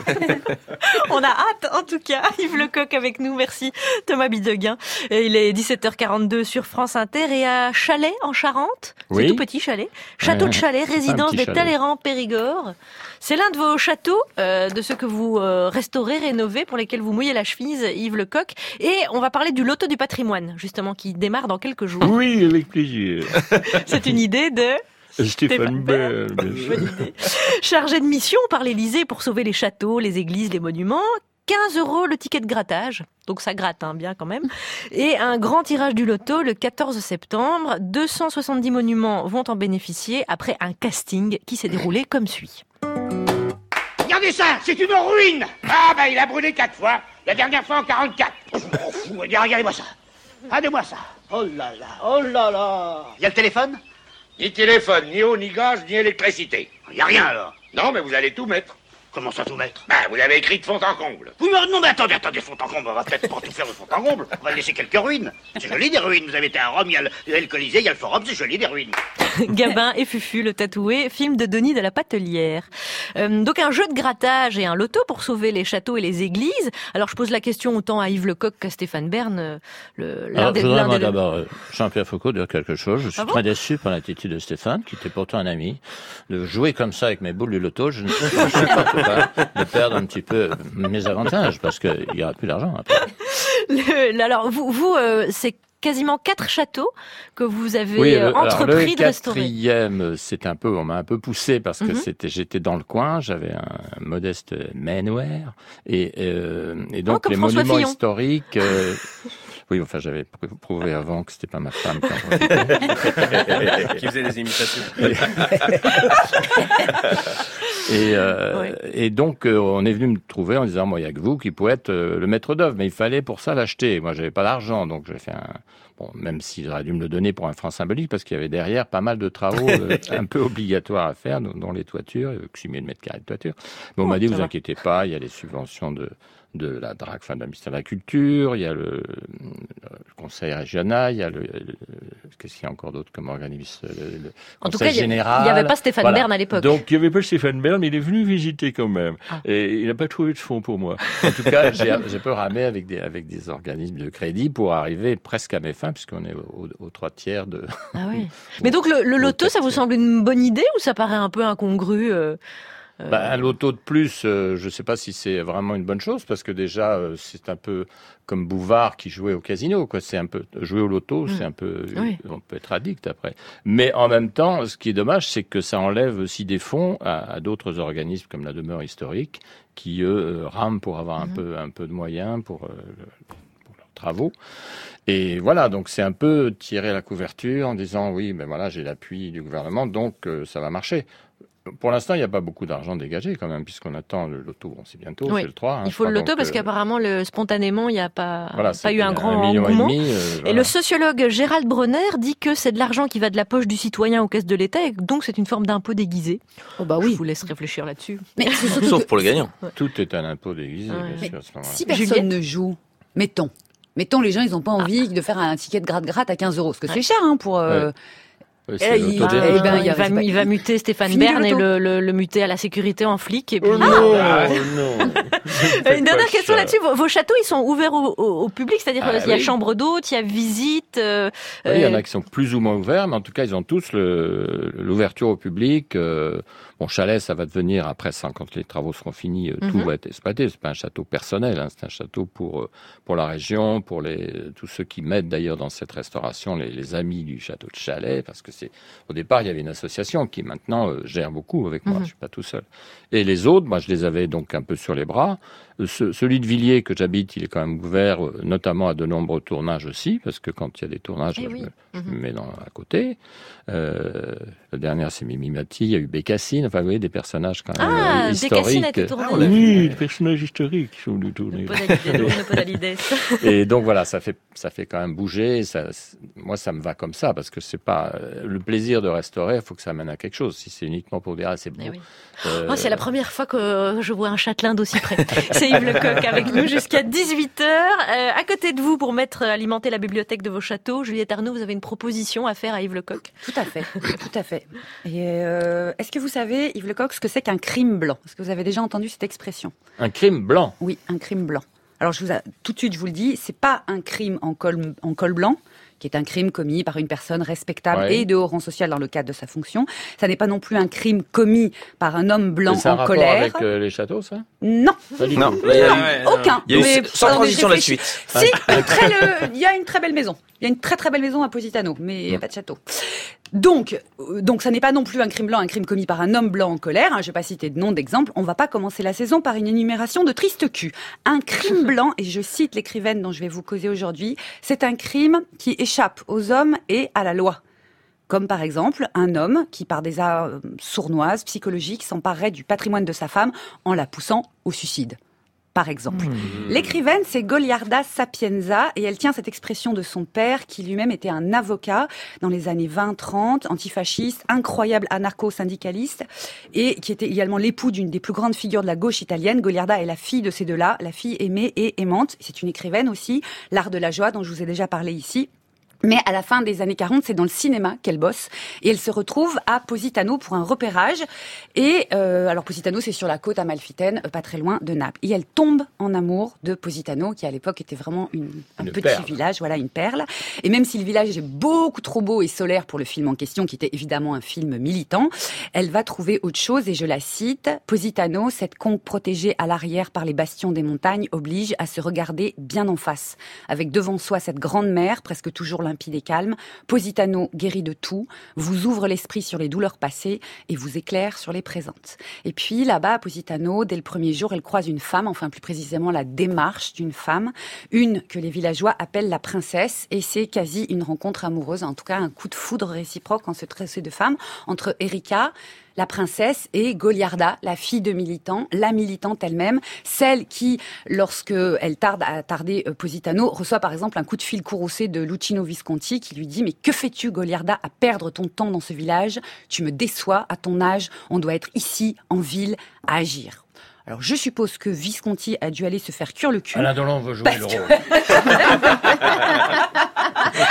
On a hâte, en tout cas. Yves Lecoq avec nous. Merci Thomas Bidegain. Il est 17h42 sur France Inter et à Chalais, en Charente. Oui. C'est tout petit Chalais. Château de Chalais, résidence des Talleyrand Périgord. C'est l'un de vos châteaux, de ceux que vous restaurez, rénovez, pour lesquels vous mouillez la chemise, Yves Lecoq. Et on va parler du loto du patrimoine, justement, qui démarre dans quelques jours. Oui, avec plaisir. C'est une idée de... Stéphane Bern. Chargé de mission par l'Élysée pour sauver les châteaux, les églises, les monuments. 15 € le ticket de grattage, donc ça gratte bien quand même. Et un grand tirage du loto le 14 septembre. 270 monuments vont en bénéficier après un casting qui s'est déroulé comme suit. Regardez ça, c'est une ruine. Ah ben il a brûlé 4 fois, la dernière fois en 44. Je m'en fous, regardez-moi ça. Regardez-moi ça. Oh là là, oh là là. Il y a le téléphone? Ni téléphone, ni eau, ni gaz, ni électricité. Il n'y a rien alors. Non, mais vous allez tout mettre. Comment ça tout mettre? Ben, vous avez écrit de fond en comble. Oui, mais non, mais attendez, fond en comble, on va peut-être pas tout faire de fond en comble. On va laisser quelques ruines. C'est joli des ruines. Vous avez été à Rome, il y a le Colisée, il y a le Forum, c'est joli des ruines. Gabin et Fufu, le tatoué, film de Denis de la Patelière. Donc un jeu de grattage et un loto pour sauver les châteaux et les églises. Alors je pose la question autant à Yves Lecoq qu'à Stéphane Bern. Je voudrais d'abord, Jean-Pierre Foucault, dire quelque chose. Je suis très déçu par l'attitude de Stéphane, qui était pourtant un ami. De jouer comme ça avec mes boules du loto, je ne supporte pas de perdre un petit peu mes avantages, parce qu'il n'y aura plus d'argent après. Alors vous c'est quasiment 4 châteaux que vous avez entrepris de restaurer. Le quatrième, on m'a un peu poussé parce que j'étais dans le coin, j'avais un modeste manoir et donc les François monuments Fillon. Historiques. Oui, enfin, j'avais prouvé avant que c'était pas ma femme qui faisait des imitations. Et donc, on est venu me trouver en disant, moi, il n'y a que vous qui pouvez être le maître d'œuvre, mais il fallait pour ça l'acheter. Moi, j'avais pas d'argent, donc j'ai fait même s'il aurait dû me le donner pour un franc symbolique, parce qu'il y avait derrière pas mal de travaux un peu obligatoires à faire, dont les toitures, 6 000 mètres carrés de toiture. Mais on m'a dit, vous inquiétez pas, il y a les subventions de la DRAC, de la ministère de la Culture, il y a le conseil régional, il y a qu'est-ce qu'il y a encore d'autre comme organisme, le en tout conseil cas, général. Il n'y avait pas Stéphane Bern à l'époque. Donc, il n'y avait pas Stéphane Bern, mais il est venu visiter quand même. Et il n'a pas trouvé de fonds pour moi. En tout cas, j'ai peu ramé avec des organismes de crédit pour arriver presque à mes fins, puisqu'on est aux 3/4 de... Ah oui. Mais donc, le loto, ça vous semble une bonne idée ou ça paraît un peu incongru Un loto de plus, je ne sais pas si c'est vraiment une bonne chose, parce que déjà, c'est un peu comme Bouvard qui jouait au casino, quoi. C'est un peu jouer au loto, c'est un peu, on peut être addict après. Mais en même temps, ce qui est dommage, c'est que ça enlève aussi des fonds à d'autres organismes comme la Demeure historique, qui eux rament pour avoir un peu de moyens pour leurs travaux. Et voilà, donc c'est un peu tirer la couverture en disant oui, ben voilà, j'ai l'appui du gouvernement, donc ça va marcher. Pour l'instant, il n'y a pas beaucoup d'argent dégagé quand même, puisqu'on attend le loto. Bon, c'est bientôt, c'est le 3. Il faut le loto parce qu'apparemment, spontanément, il n'y a pas eu un grand 1,5 million. Et le sociologue Gérald Bronner dit que c'est de l'argent qui va de la poche du citoyen aux caisses de l'État, et donc c'est une forme d'impôt déguisé. Oh bah oui. Je vous laisse réfléchir là-dessus. Mais sauf pour le gagnant. Tout est un impôt déguisé, bien sûr, à ce moment-là. Si personne ne joue, mettons, les gens, ils n'ont pas envie de faire un ticket de gratte-gratte à 15 €, parce que c'est cher pour... il va muter Stéphane Bern et le muter à la sécurité en flic. Et puis, non. Une dernière question là-dessus. Vos châteaux, ils sont ouverts au public, c'est-à-dire il y a chambre d'hôte, il y a visite. Il y en a qui sont plus ou moins ouverts, mais en tout cas, ils ont tous l'ouverture au public. Chalet, ça va devenir après ça, quand les travaux seront finis, tout va être exploité. C'est pas un château personnel, c'est un château pour la région, pour tous ceux qui m'aident d'ailleurs dans cette restauration, les amis du château de Chalais, parce que au départ, il y avait une association qui maintenant gère beaucoup avec moi. Je suis pas tout seul. Et les autres, moi, je les avais donc un peu sur les bras. Celui de Villiers que j'habite, il est quand même ouvert, notamment à de nombreux tournages aussi, parce que quand il y a des tournages, je me mets à côté. La dernière, c'est Mimi Mati, il y a eu Bécassine, enfin, vous voyez, des personnages quand même historiques. Bécassine a été tourné. Oui, des personnages historiques qui sont du tourné. Et donc voilà, ça fait quand même bouger. Moi, ça me va comme ça, parce que c'est pas le plaisir de restaurer, il faut que ça mène à quelque chose. Si c'est uniquement pour dire, c'est beau. C'est la première fois que je vois un châtelain d'aussi près. C'est Yves Lecoq avec nous jusqu'à 18h. À côté de vous, pour alimenter la bibliothèque de vos châteaux, Juliette Arnaud, vous avez une proposition à faire à Yves Lecoq. Tout à fait. Et est-ce que vous savez, Yves Lecoq, ce que c'est qu'un crime blanc ? Est-ce que vous avez déjà entendu cette expression ? Un crime blanc ? Oui, un crime blanc. Alors tout de suite, je vous le dis, c'est pas un crime en col blanc, qui est un crime commis par une personne respectable et de haut rang social dans le cadre de sa fonction. Ça n'est pas non plus un crime commis par un homme blanc en colère. C'est un rapport avec les châteaux, ça ? Non. Non. Aucun. Il y a eu sans transition la suite. Si, il y a une très belle maison. Il y a une très très belle maison à Positano, mais il n'y a pas de château. Donc, ça n'est pas non plus un crime blanc, un crime commis par un homme blanc en colère. Je ne vais pas citer de nom d'exemple. On ne va pas commencer la saison par une énumération de triste cul. Un crime blanc, et je cite l'écrivaine dont je vais vous causer aujourd'hui, c'est un crime qui échappe aux hommes et à la loi. Comme par exemple un homme qui, par des arts sournoises, psychologiques, s'emparerait du patrimoine de sa femme en la poussant au suicide. Par exemple. L'écrivaine, c'est Goliarda Sapienza, et elle tient cette expression de son père, qui lui-même était un avocat dans les années 20-30, antifasciste, incroyable anarcho-syndicaliste, et qui était également l'époux d'une des plus grandes figures de la gauche italienne. Goliarda est la fille de ces deux-là, la fille aimée et aimante. C'est une écrivaine aussi, L'art de la joie, dont je vous ai déjà parlé ici. Mais à la fin des années 40, c'est dans le cinéma qu'elle bosse. Et elle se retrouve à Positano pour un repérage. Et alors Positano, c'est sur la côte amalfitaine, pas très loin de Naples. Et elle tombe en amour de Positano, qui à l'époque était vraiment un petit village, voilà, une perle. Et même si le village est beaucoup trop beau et solaire pour le film en question, qui était évidemment un film militant, elle va trouver autre chose, et je la cite. Positano, cette conque protégée à l'arrière par les bastions des montagnes, oblige à se regarder bien en face, avec devant soi cette grande mer, presque toujours limpide et calme. Positano, guéri de tout, vous ouvre l'esprit sur les douleurs passées et vous éclaire sur les présentes. Et puis là-bas, à Positano, dès le premier jour, elle croise une femme, enfin plus précisément la démarche d'une femme, une que les villageois appellent la princesse, et c'est quasi une rencontre amoureuse, en tout cas un coup de foudre réciproque en ce tressé de femmes, entre Erika, la princesse, et Goliarda, la fille de militant, la militante elle-même, celle qui, lorsque elle tarde à tarder Positano, reçoit par exemple un coup de fil courroucé de Luchino Visconti qui lui dit « Mais que fais-tu, Goliarda, à perdre ton temps dans ce village ? Tu me déçois, à ton âge, on doit être ici, en ville, à agir. » Alors, je suppose que Visconti a dû aller se faire cuire le cul. Alain Delon veut jouer le rôle.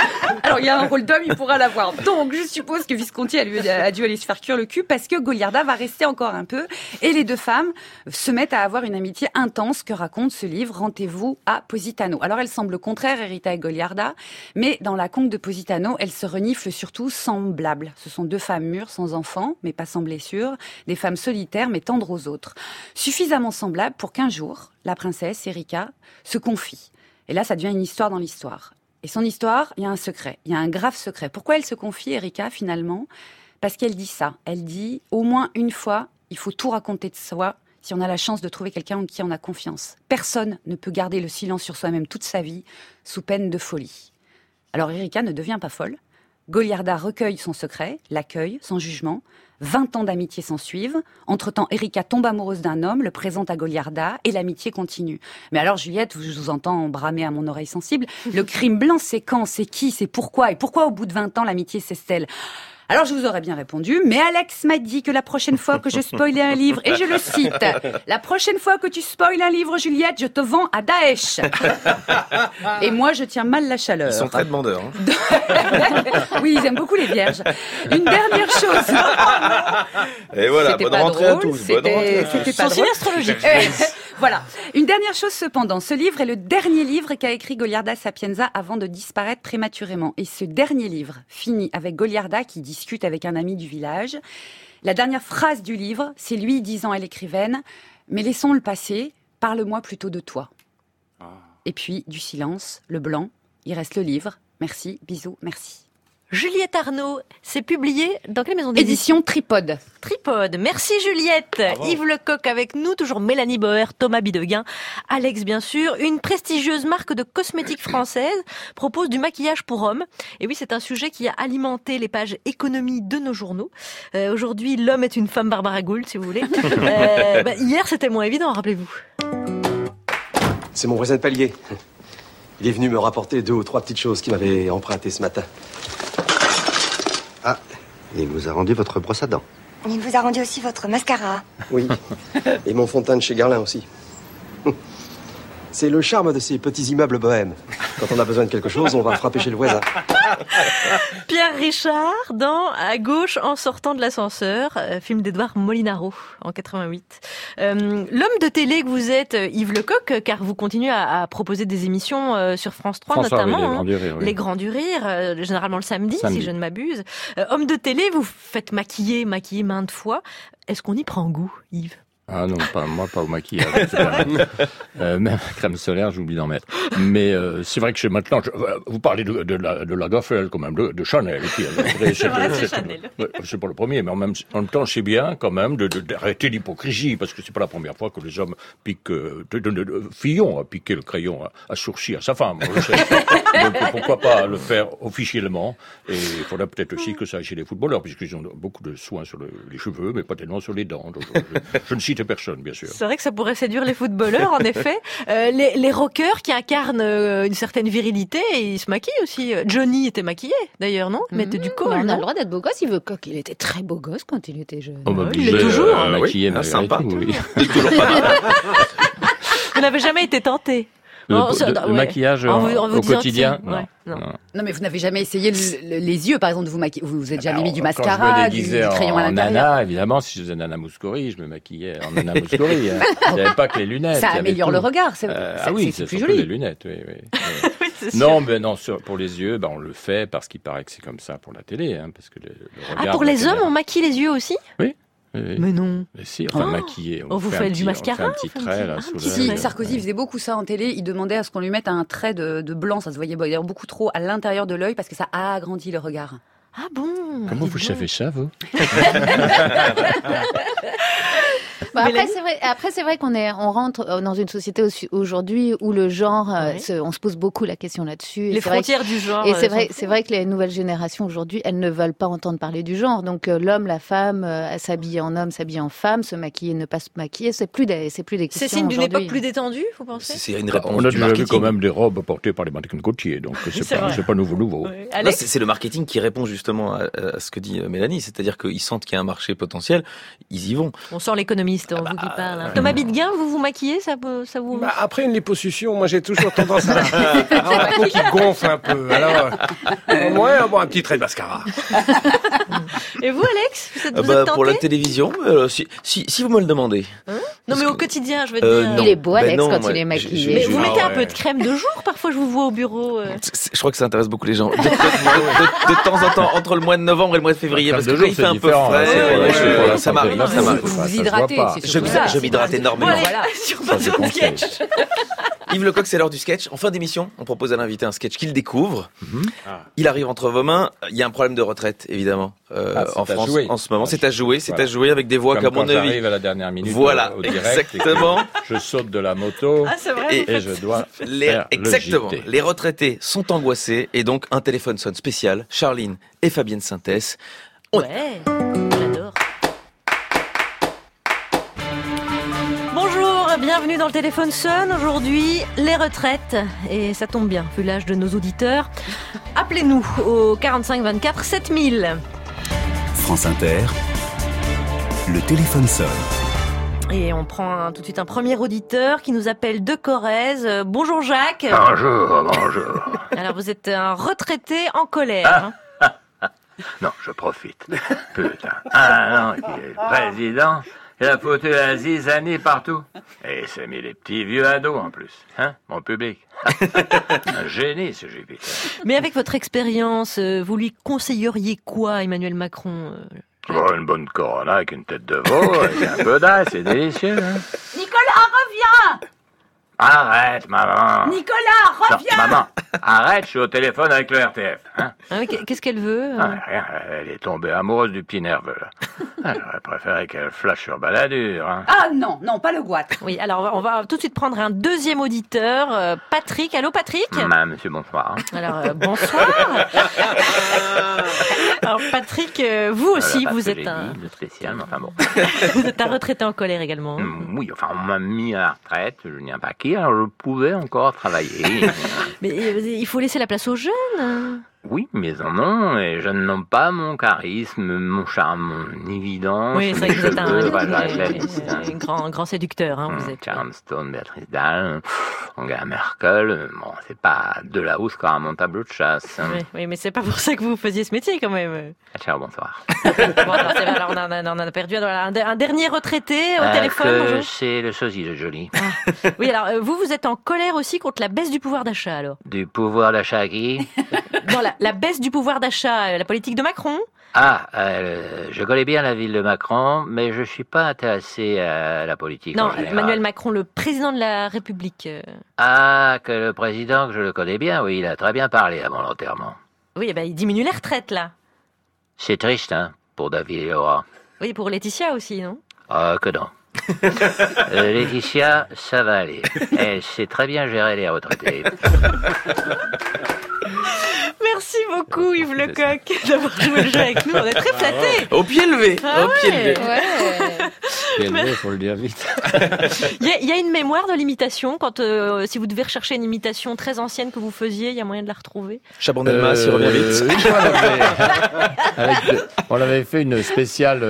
Alors il y a un rôle d'homme, il pourra l'avoir. Donc je suppose que Visconti a dû aller se faire cuire le cul parce que Goliarda va rester encore un peu et les deux femmes se mettent à avoir une amitié intense que raconte ce livre Rendez-vous à Positano. Alors elle semble contraire, Rita et Goliarda, mais dans la conque de Positano, elles se reniflent surtout semblables. Ce sont deux femmes mûres, sans enfants, mais pas sans blessures, des femmes solitaires mais tendres aux autres. Suffisamment semblables pour qu'un jour, la princesse, Erika, se confie. Et là, ça devient une histoire dans l'histoire. Et son histoire, il y a un secret, il y a un grave secret. Pourquoi elle se confie, Erika, finalement ? Parce qu'elle dit ça. Elle dit, au moins une fois, il faut tout raconter de soi si on a la chance de trouver quelqu'un en qui on a confiance. Personne ne peut garder le silence sur soi-même toute sa vie, sous peine de folie. Alors Erika ne devient pas folle. Goliarda recueille son secret, l'accueille, sans jugement. 20 ans d'amitié s'en suivent. Entre-temps, Erika tombe amoureuse d'un homme, le présente à Goliarda, et l'amitié continue. Mais alors, Juliette, je vous entends bramer à mon oreille sensible. Le crime blanc, c'est quand, c'est qui, c'est pourquoi ? Et pourquoi, au bout de 20 ans, l'amitié s'estelle ? Alors, je vous aurais bien répondu, mais Alex m'a dit que la prochaine fois que je spoilais un livre, et je le cite, « La prochaine fois que tu spoiles un livre, Juliette, je te vends à Daesh !» Et moi, je tiens mal la chaleur. Ils sont très demandeurs. Hein. Oui, ils aiment beaucoup les vierges. Une dernière chose. Et voilà, C'était bonne pas rentrée drôle, à tous. C'était pas drôle. astrologique. Voilà. Une dernière chose cependant. Ce livre est le dernier livre qu'a écrit Goliarda Sapienza avant de disparaître prématurément. Et ce dernier livre finit avec Goliarda qui discute avec un ami du village. La dernière phrase du livre, c'est lui disant à l'écrivaine « Mais laissons le passé, parle-moi plutôt de toi. » Et puis, du silence, le blanc, il reste le livre. Merci, bisous, merci. Juliette Arnaud, c'est publié dans quelle maison d'édition ? Édition Tripode. Tripode. Merci Juliette. Bravo. Yves Lecoq avec nous, toujours Mélanie Boer, Thomas Bideguin, Alex bien sûr. Une prestigieuse marque de cosmétiques française propose du maquillage pour hommes. Et oui, c'est un sujet qui a alimenté les pages économie de nos journaux. Aujourd'hui, l'homme est une femme Barbara Gould, si vous voulez. Hier, c'était moins évident, rappelez-vous. C'est mon voisin de palier. Il est venu me rapporter 2 ou 3 petites choses qu'il m'avait empruntées ce matin. Ah, il vous a rendu votre brosse à dents. Il vous a rendu aussi votre mascara. Oui, et mon fond de teint de chez Guerlain aussi. C'est le charme de ces petits immeubles bohèmes. Quand on a besoin de quelque chose, on va frapper chez le voisin. Pierre Richard dans À gauche en sortant de l'ascenseur, film d'Edouard Molinaro en 88. L'homme de télé que vous êtes, Yves Lecoq, car vous continuez à proposer des émissions sur France 3 notamment. Les Grands du Rire, généralement le samedi, si je ne m'abuse. Homme de télé, vous faites maquiller maintes fois. Est-ce qu'on y prend goût, Yves ? Ah non, pas au maquillage. Même crème solaire, j'oublie d'en mettre. Mais c'est vrai que chez maintenant, vous parlez de la Gaffel quand même, de Chanel. Et puis, c'est pas le premier, mais en même temps, c'est bien quand même d'arrêter l'hypocrisie, parce que c'est pas la première fois que les hommes piquent, Fillon a piqué le crayon à sourcil à sa femme. Donc pourquoi pas le faire officiellement. Et il faudrait peut-être aussi que ça aille chez les footballeurs, puisqu'ils ont beaucoup de soins sur les cheveux, mais pas tellement sur les dents. Donc, je ne cite personne, bien sûr. C'est vrai que ça pourrait séduire les footballeurs, en effet. Les rockers qui incarnent une certaine virilité, ils se maquillent aussi. Johnny était maquillé, d'ailleurs, non ? Mettait du col. On a le droit d'être beau gosse. Yves Lecoq, il était très beau gosse quand il était jeune. Il est toujours maquillé, sympa. Oui. Vous n'avez jamais été tenté ? Le maquillage au quotidien, Non, mais vous n'avez jamais essayé les yeux, par exemple, de vous maquiller. Vous êtes jamais mis du mascara, quand je me déguisais du crayon à l'intérieur. Nana, évidemment, si je faisais Nana Mouskouri, je me maquillais en Nana Mouskouri. Il n'y avait pas que les lunettes. Ça améliore le regard, c'est plus joli. Les lunettes, oui. Non, mais non, pour les yeux, on le fait parce qu'il paraît que c'est comme ça pour la télé, parce que le regard. Pour les hommes, on maquille les yeux aussi ? Oui. Mais non. Mais si, on va maquiller. Vous faites du mascara, on fait un petit trait là sous l'œil. Sarkozy faisait beaucoup ça en télé. Il demandait à ce qu'on lui mette un trait de blanc, ça se voyait d'ailleurs beaucoup trop à l'intérieur de l'œil parce que ça agrandit le regard. Ah bon ? Comment vous savez ça, vous ? Après, c'est vrai qu'on rentre dans une société aujourd'hui où le genre, on se pose beaucoup la question là-dessus. Les frontières du genre. Et c'est vrai que les nouvelles générations aujourd'hui, elles ne veulent pas entendre parler du genre. Donc l'homme, la femme, s'habiller en homme, s'habiller en femme, se maquiller, ne pas se maquiller, c'est plus des questions. C'est signe d'une époque plus détendue, vous pensez ? C'est une réponse. On a déjà vu quand même des robes portées par les mannequins côtiers, donc c'est pas nouveau. Ouais. Non, c'est le marketing qui répond justement à ce que dit Mélanie, c'est-à-dire qu'ils sentent qu'il y a un marché potentiel, ils y vont. On sent l'économiste. pourtant, vous qui parlez. Hein. Thomas Bidguin, vous vous maquillez, ça vous... Après une liposuction, moi j'ai toujours tendance à avoir la peau qui gonfle un peu. Alors, un petit trait de mascara. Et vous, Alex, vous êtes tenté pour la télévision, si vous me le demandez. Non, mais au quotidien, je veux dire. Il est beau, Alex, quand il est maquillé. Mais vous mettez un peu de crème de jour, parfois je vous vois au bureau. Je crois que ça intéresse beaucoup les gens. De temps en temps, entre le mois de novembre et le mois de février, parce que quand il fait un peu frais, ça m'arrive. Vous vous hydratez, c'est surtout ça. Je m'hydrate énormément. Voilà, sur votre sketch. Yves Lecoq, c'est l'heure du sketch. En fin d'émission, on propose à l'invité un sketch qu'il découvre. Il arrive entre vos mains. Il y a un problème de retraite, évidemment, en France en ce moment. C'est à jouer, avec des voix comme on a vu. J'arrive à la dernière minute au direct. Exactement. Je saute de la moto et je dois faire exactement. le JT. Les retraités sont angoissés et donc un téléphone sonne spécial. Charline et Fabienne Sintès. Ouais, j'adore. Bonjour, bienvenue dans le téléphone sonne. Aujourd'hui, les retraites. Et ça tombe bien, vu l'âge de nos auditeurs. Appelez-nous au 45 24 7000. France Inter, le téléphone sonne. Et on prend tout de suite un premier auditeur qui nous appelle de Corrèze. Bonjour Jacques. Bonjour. Alors vous êtes un retraité en colère. Non, je profite. Putain. Ah non, il est président. Il a foutu la zizanie partout. Et il s'est mis les petits vieux ados en plus. Hein, mon public. Un génie, ce Jupiter. Mais avec votre expérience, vous lui conseilleriez quoi, Emmanuel Macron Une bonne Corona avec une tête de veau, avec un peu d'ail, c'est délicieux. Hein. Nicolas, reviens! Arrête, maman. Nicolas, reviens! Non, maman, arrête, je suis au téléphone avec le RTF. Hein. Qu'est-ce qu'elle veut Rien, elle est tombée amoureuse du petit nerveux, là. J'aurais préféré qu'elle flash sur Balladur. Hein. Ah non, pas le goût. Oui, alors on va tout de suite prendre un deuxième auditeur, Patrick. Allô, Patrick Monsieur, bonsoir. Alors, bonsoir. Alors, Patrick, vous aussi, vous êtes de spécial, mais enfin bon. Vous êtes un retraité en colère également. Oui, enfin, on m'a mis à la retraite, je n'y ai pas qui, alors je pouvais encore travailler. Mais il faut laisser la place aux jeunes. Oui, mais non, et je n'ai pas mon charisme, mon charme, mon évidence. Oui, c'est vrai que vous êtes un grand séducteur. Hein, vous êtes. Sharon Stone, Béatrice Dalle, Angela Merkel, bon, c'est pas de la hausse quand même mon tableau de chasse. Oui, mais c'est pas pour ça que vous faisiez ce métier quand même. Ciao, bonsoir. Bon, alors, c'est vrai, alors on a perdu un dernier retraité au téléphone. Bonjour. C'est le sosie de Jolie. Oui, alors vous êtes en colère aussi contre la baisse du pouvoir d'achat alors. Du pouvoir d'achat à qui? Non, la baisse du pouvoir d'achat, la politique de Macron. Je connais bien la ville de Macron, mais je suis pas intéressé à la politique. Non, en général. Emmanuel Macron, le président de la République. Que le président, que je le connais bien, oui, il a très bien parlé à mon enterrement. Oui, il diminue les retraites là. C'est triste, hein, pour David et Laura. Oui, pour Laetitia aussi, non? Que non. Laetitia, ça va aller. Elle sait très bien gérer les retraités. Merci beaucoup Yves Lecoq d'avoir joué le jeu avec nous, on est très flattés. Au pied levé. Il faut le dire vite. Il y a une mémoire de l'imitation quand si vous devez rechercher une imitation très ancienne que vous faisiez, il y a moyen de la retrouver. Chabandelmas, il revient vite. On avait fait une spéciale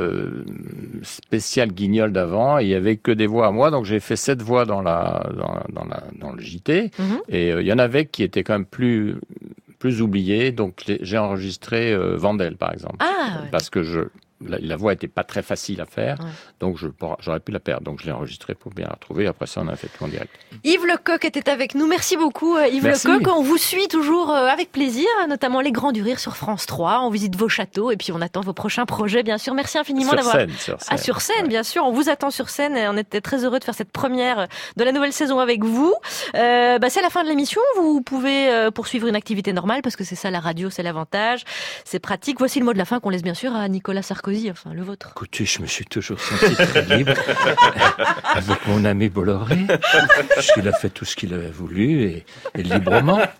Guignol d'avant, et il y avait que des voix à moi, donc j'ai fait 7 voix dans le JT, et il y en avait qui étaient quand même plus oubliées, donc j'ai enregistré Vandel par exemple, parce que la voix était pas très facile à faire, donc j'aurais pu la perdre, donc je l'ai enregistrée pour bien la retrouver. Après ça, on a fait tout en direct. Yves Lecoq était avec nous. Merci beaucoup, Yves Lecoq. On vous suit toujours avec plaisir, notamment Les Grands du Rire sur France 3. On visite vos châteaux et puis on attend vos prochains projets, bien sûr. Merci infiniment d'avoir. Sur scène, bien sûr. On vous attend sur scène et on était très heureux de faire cette première de la nouvelle saison avec vous. C'est la fin de l'émission. Vous pouvez poursuivre une activité normale parce que c'est ça la radio, c'est l'avantage. C'est pratique. Voici le mot de la fin qu'on laisse bien sûr à Nicolas Sarkozy. Enfin, le vôtre. Écoutez, je me suis toujours senti très libre avec mon ami Bolloré, puisqu'il a fait tout ce qu'il avait voulu et librement.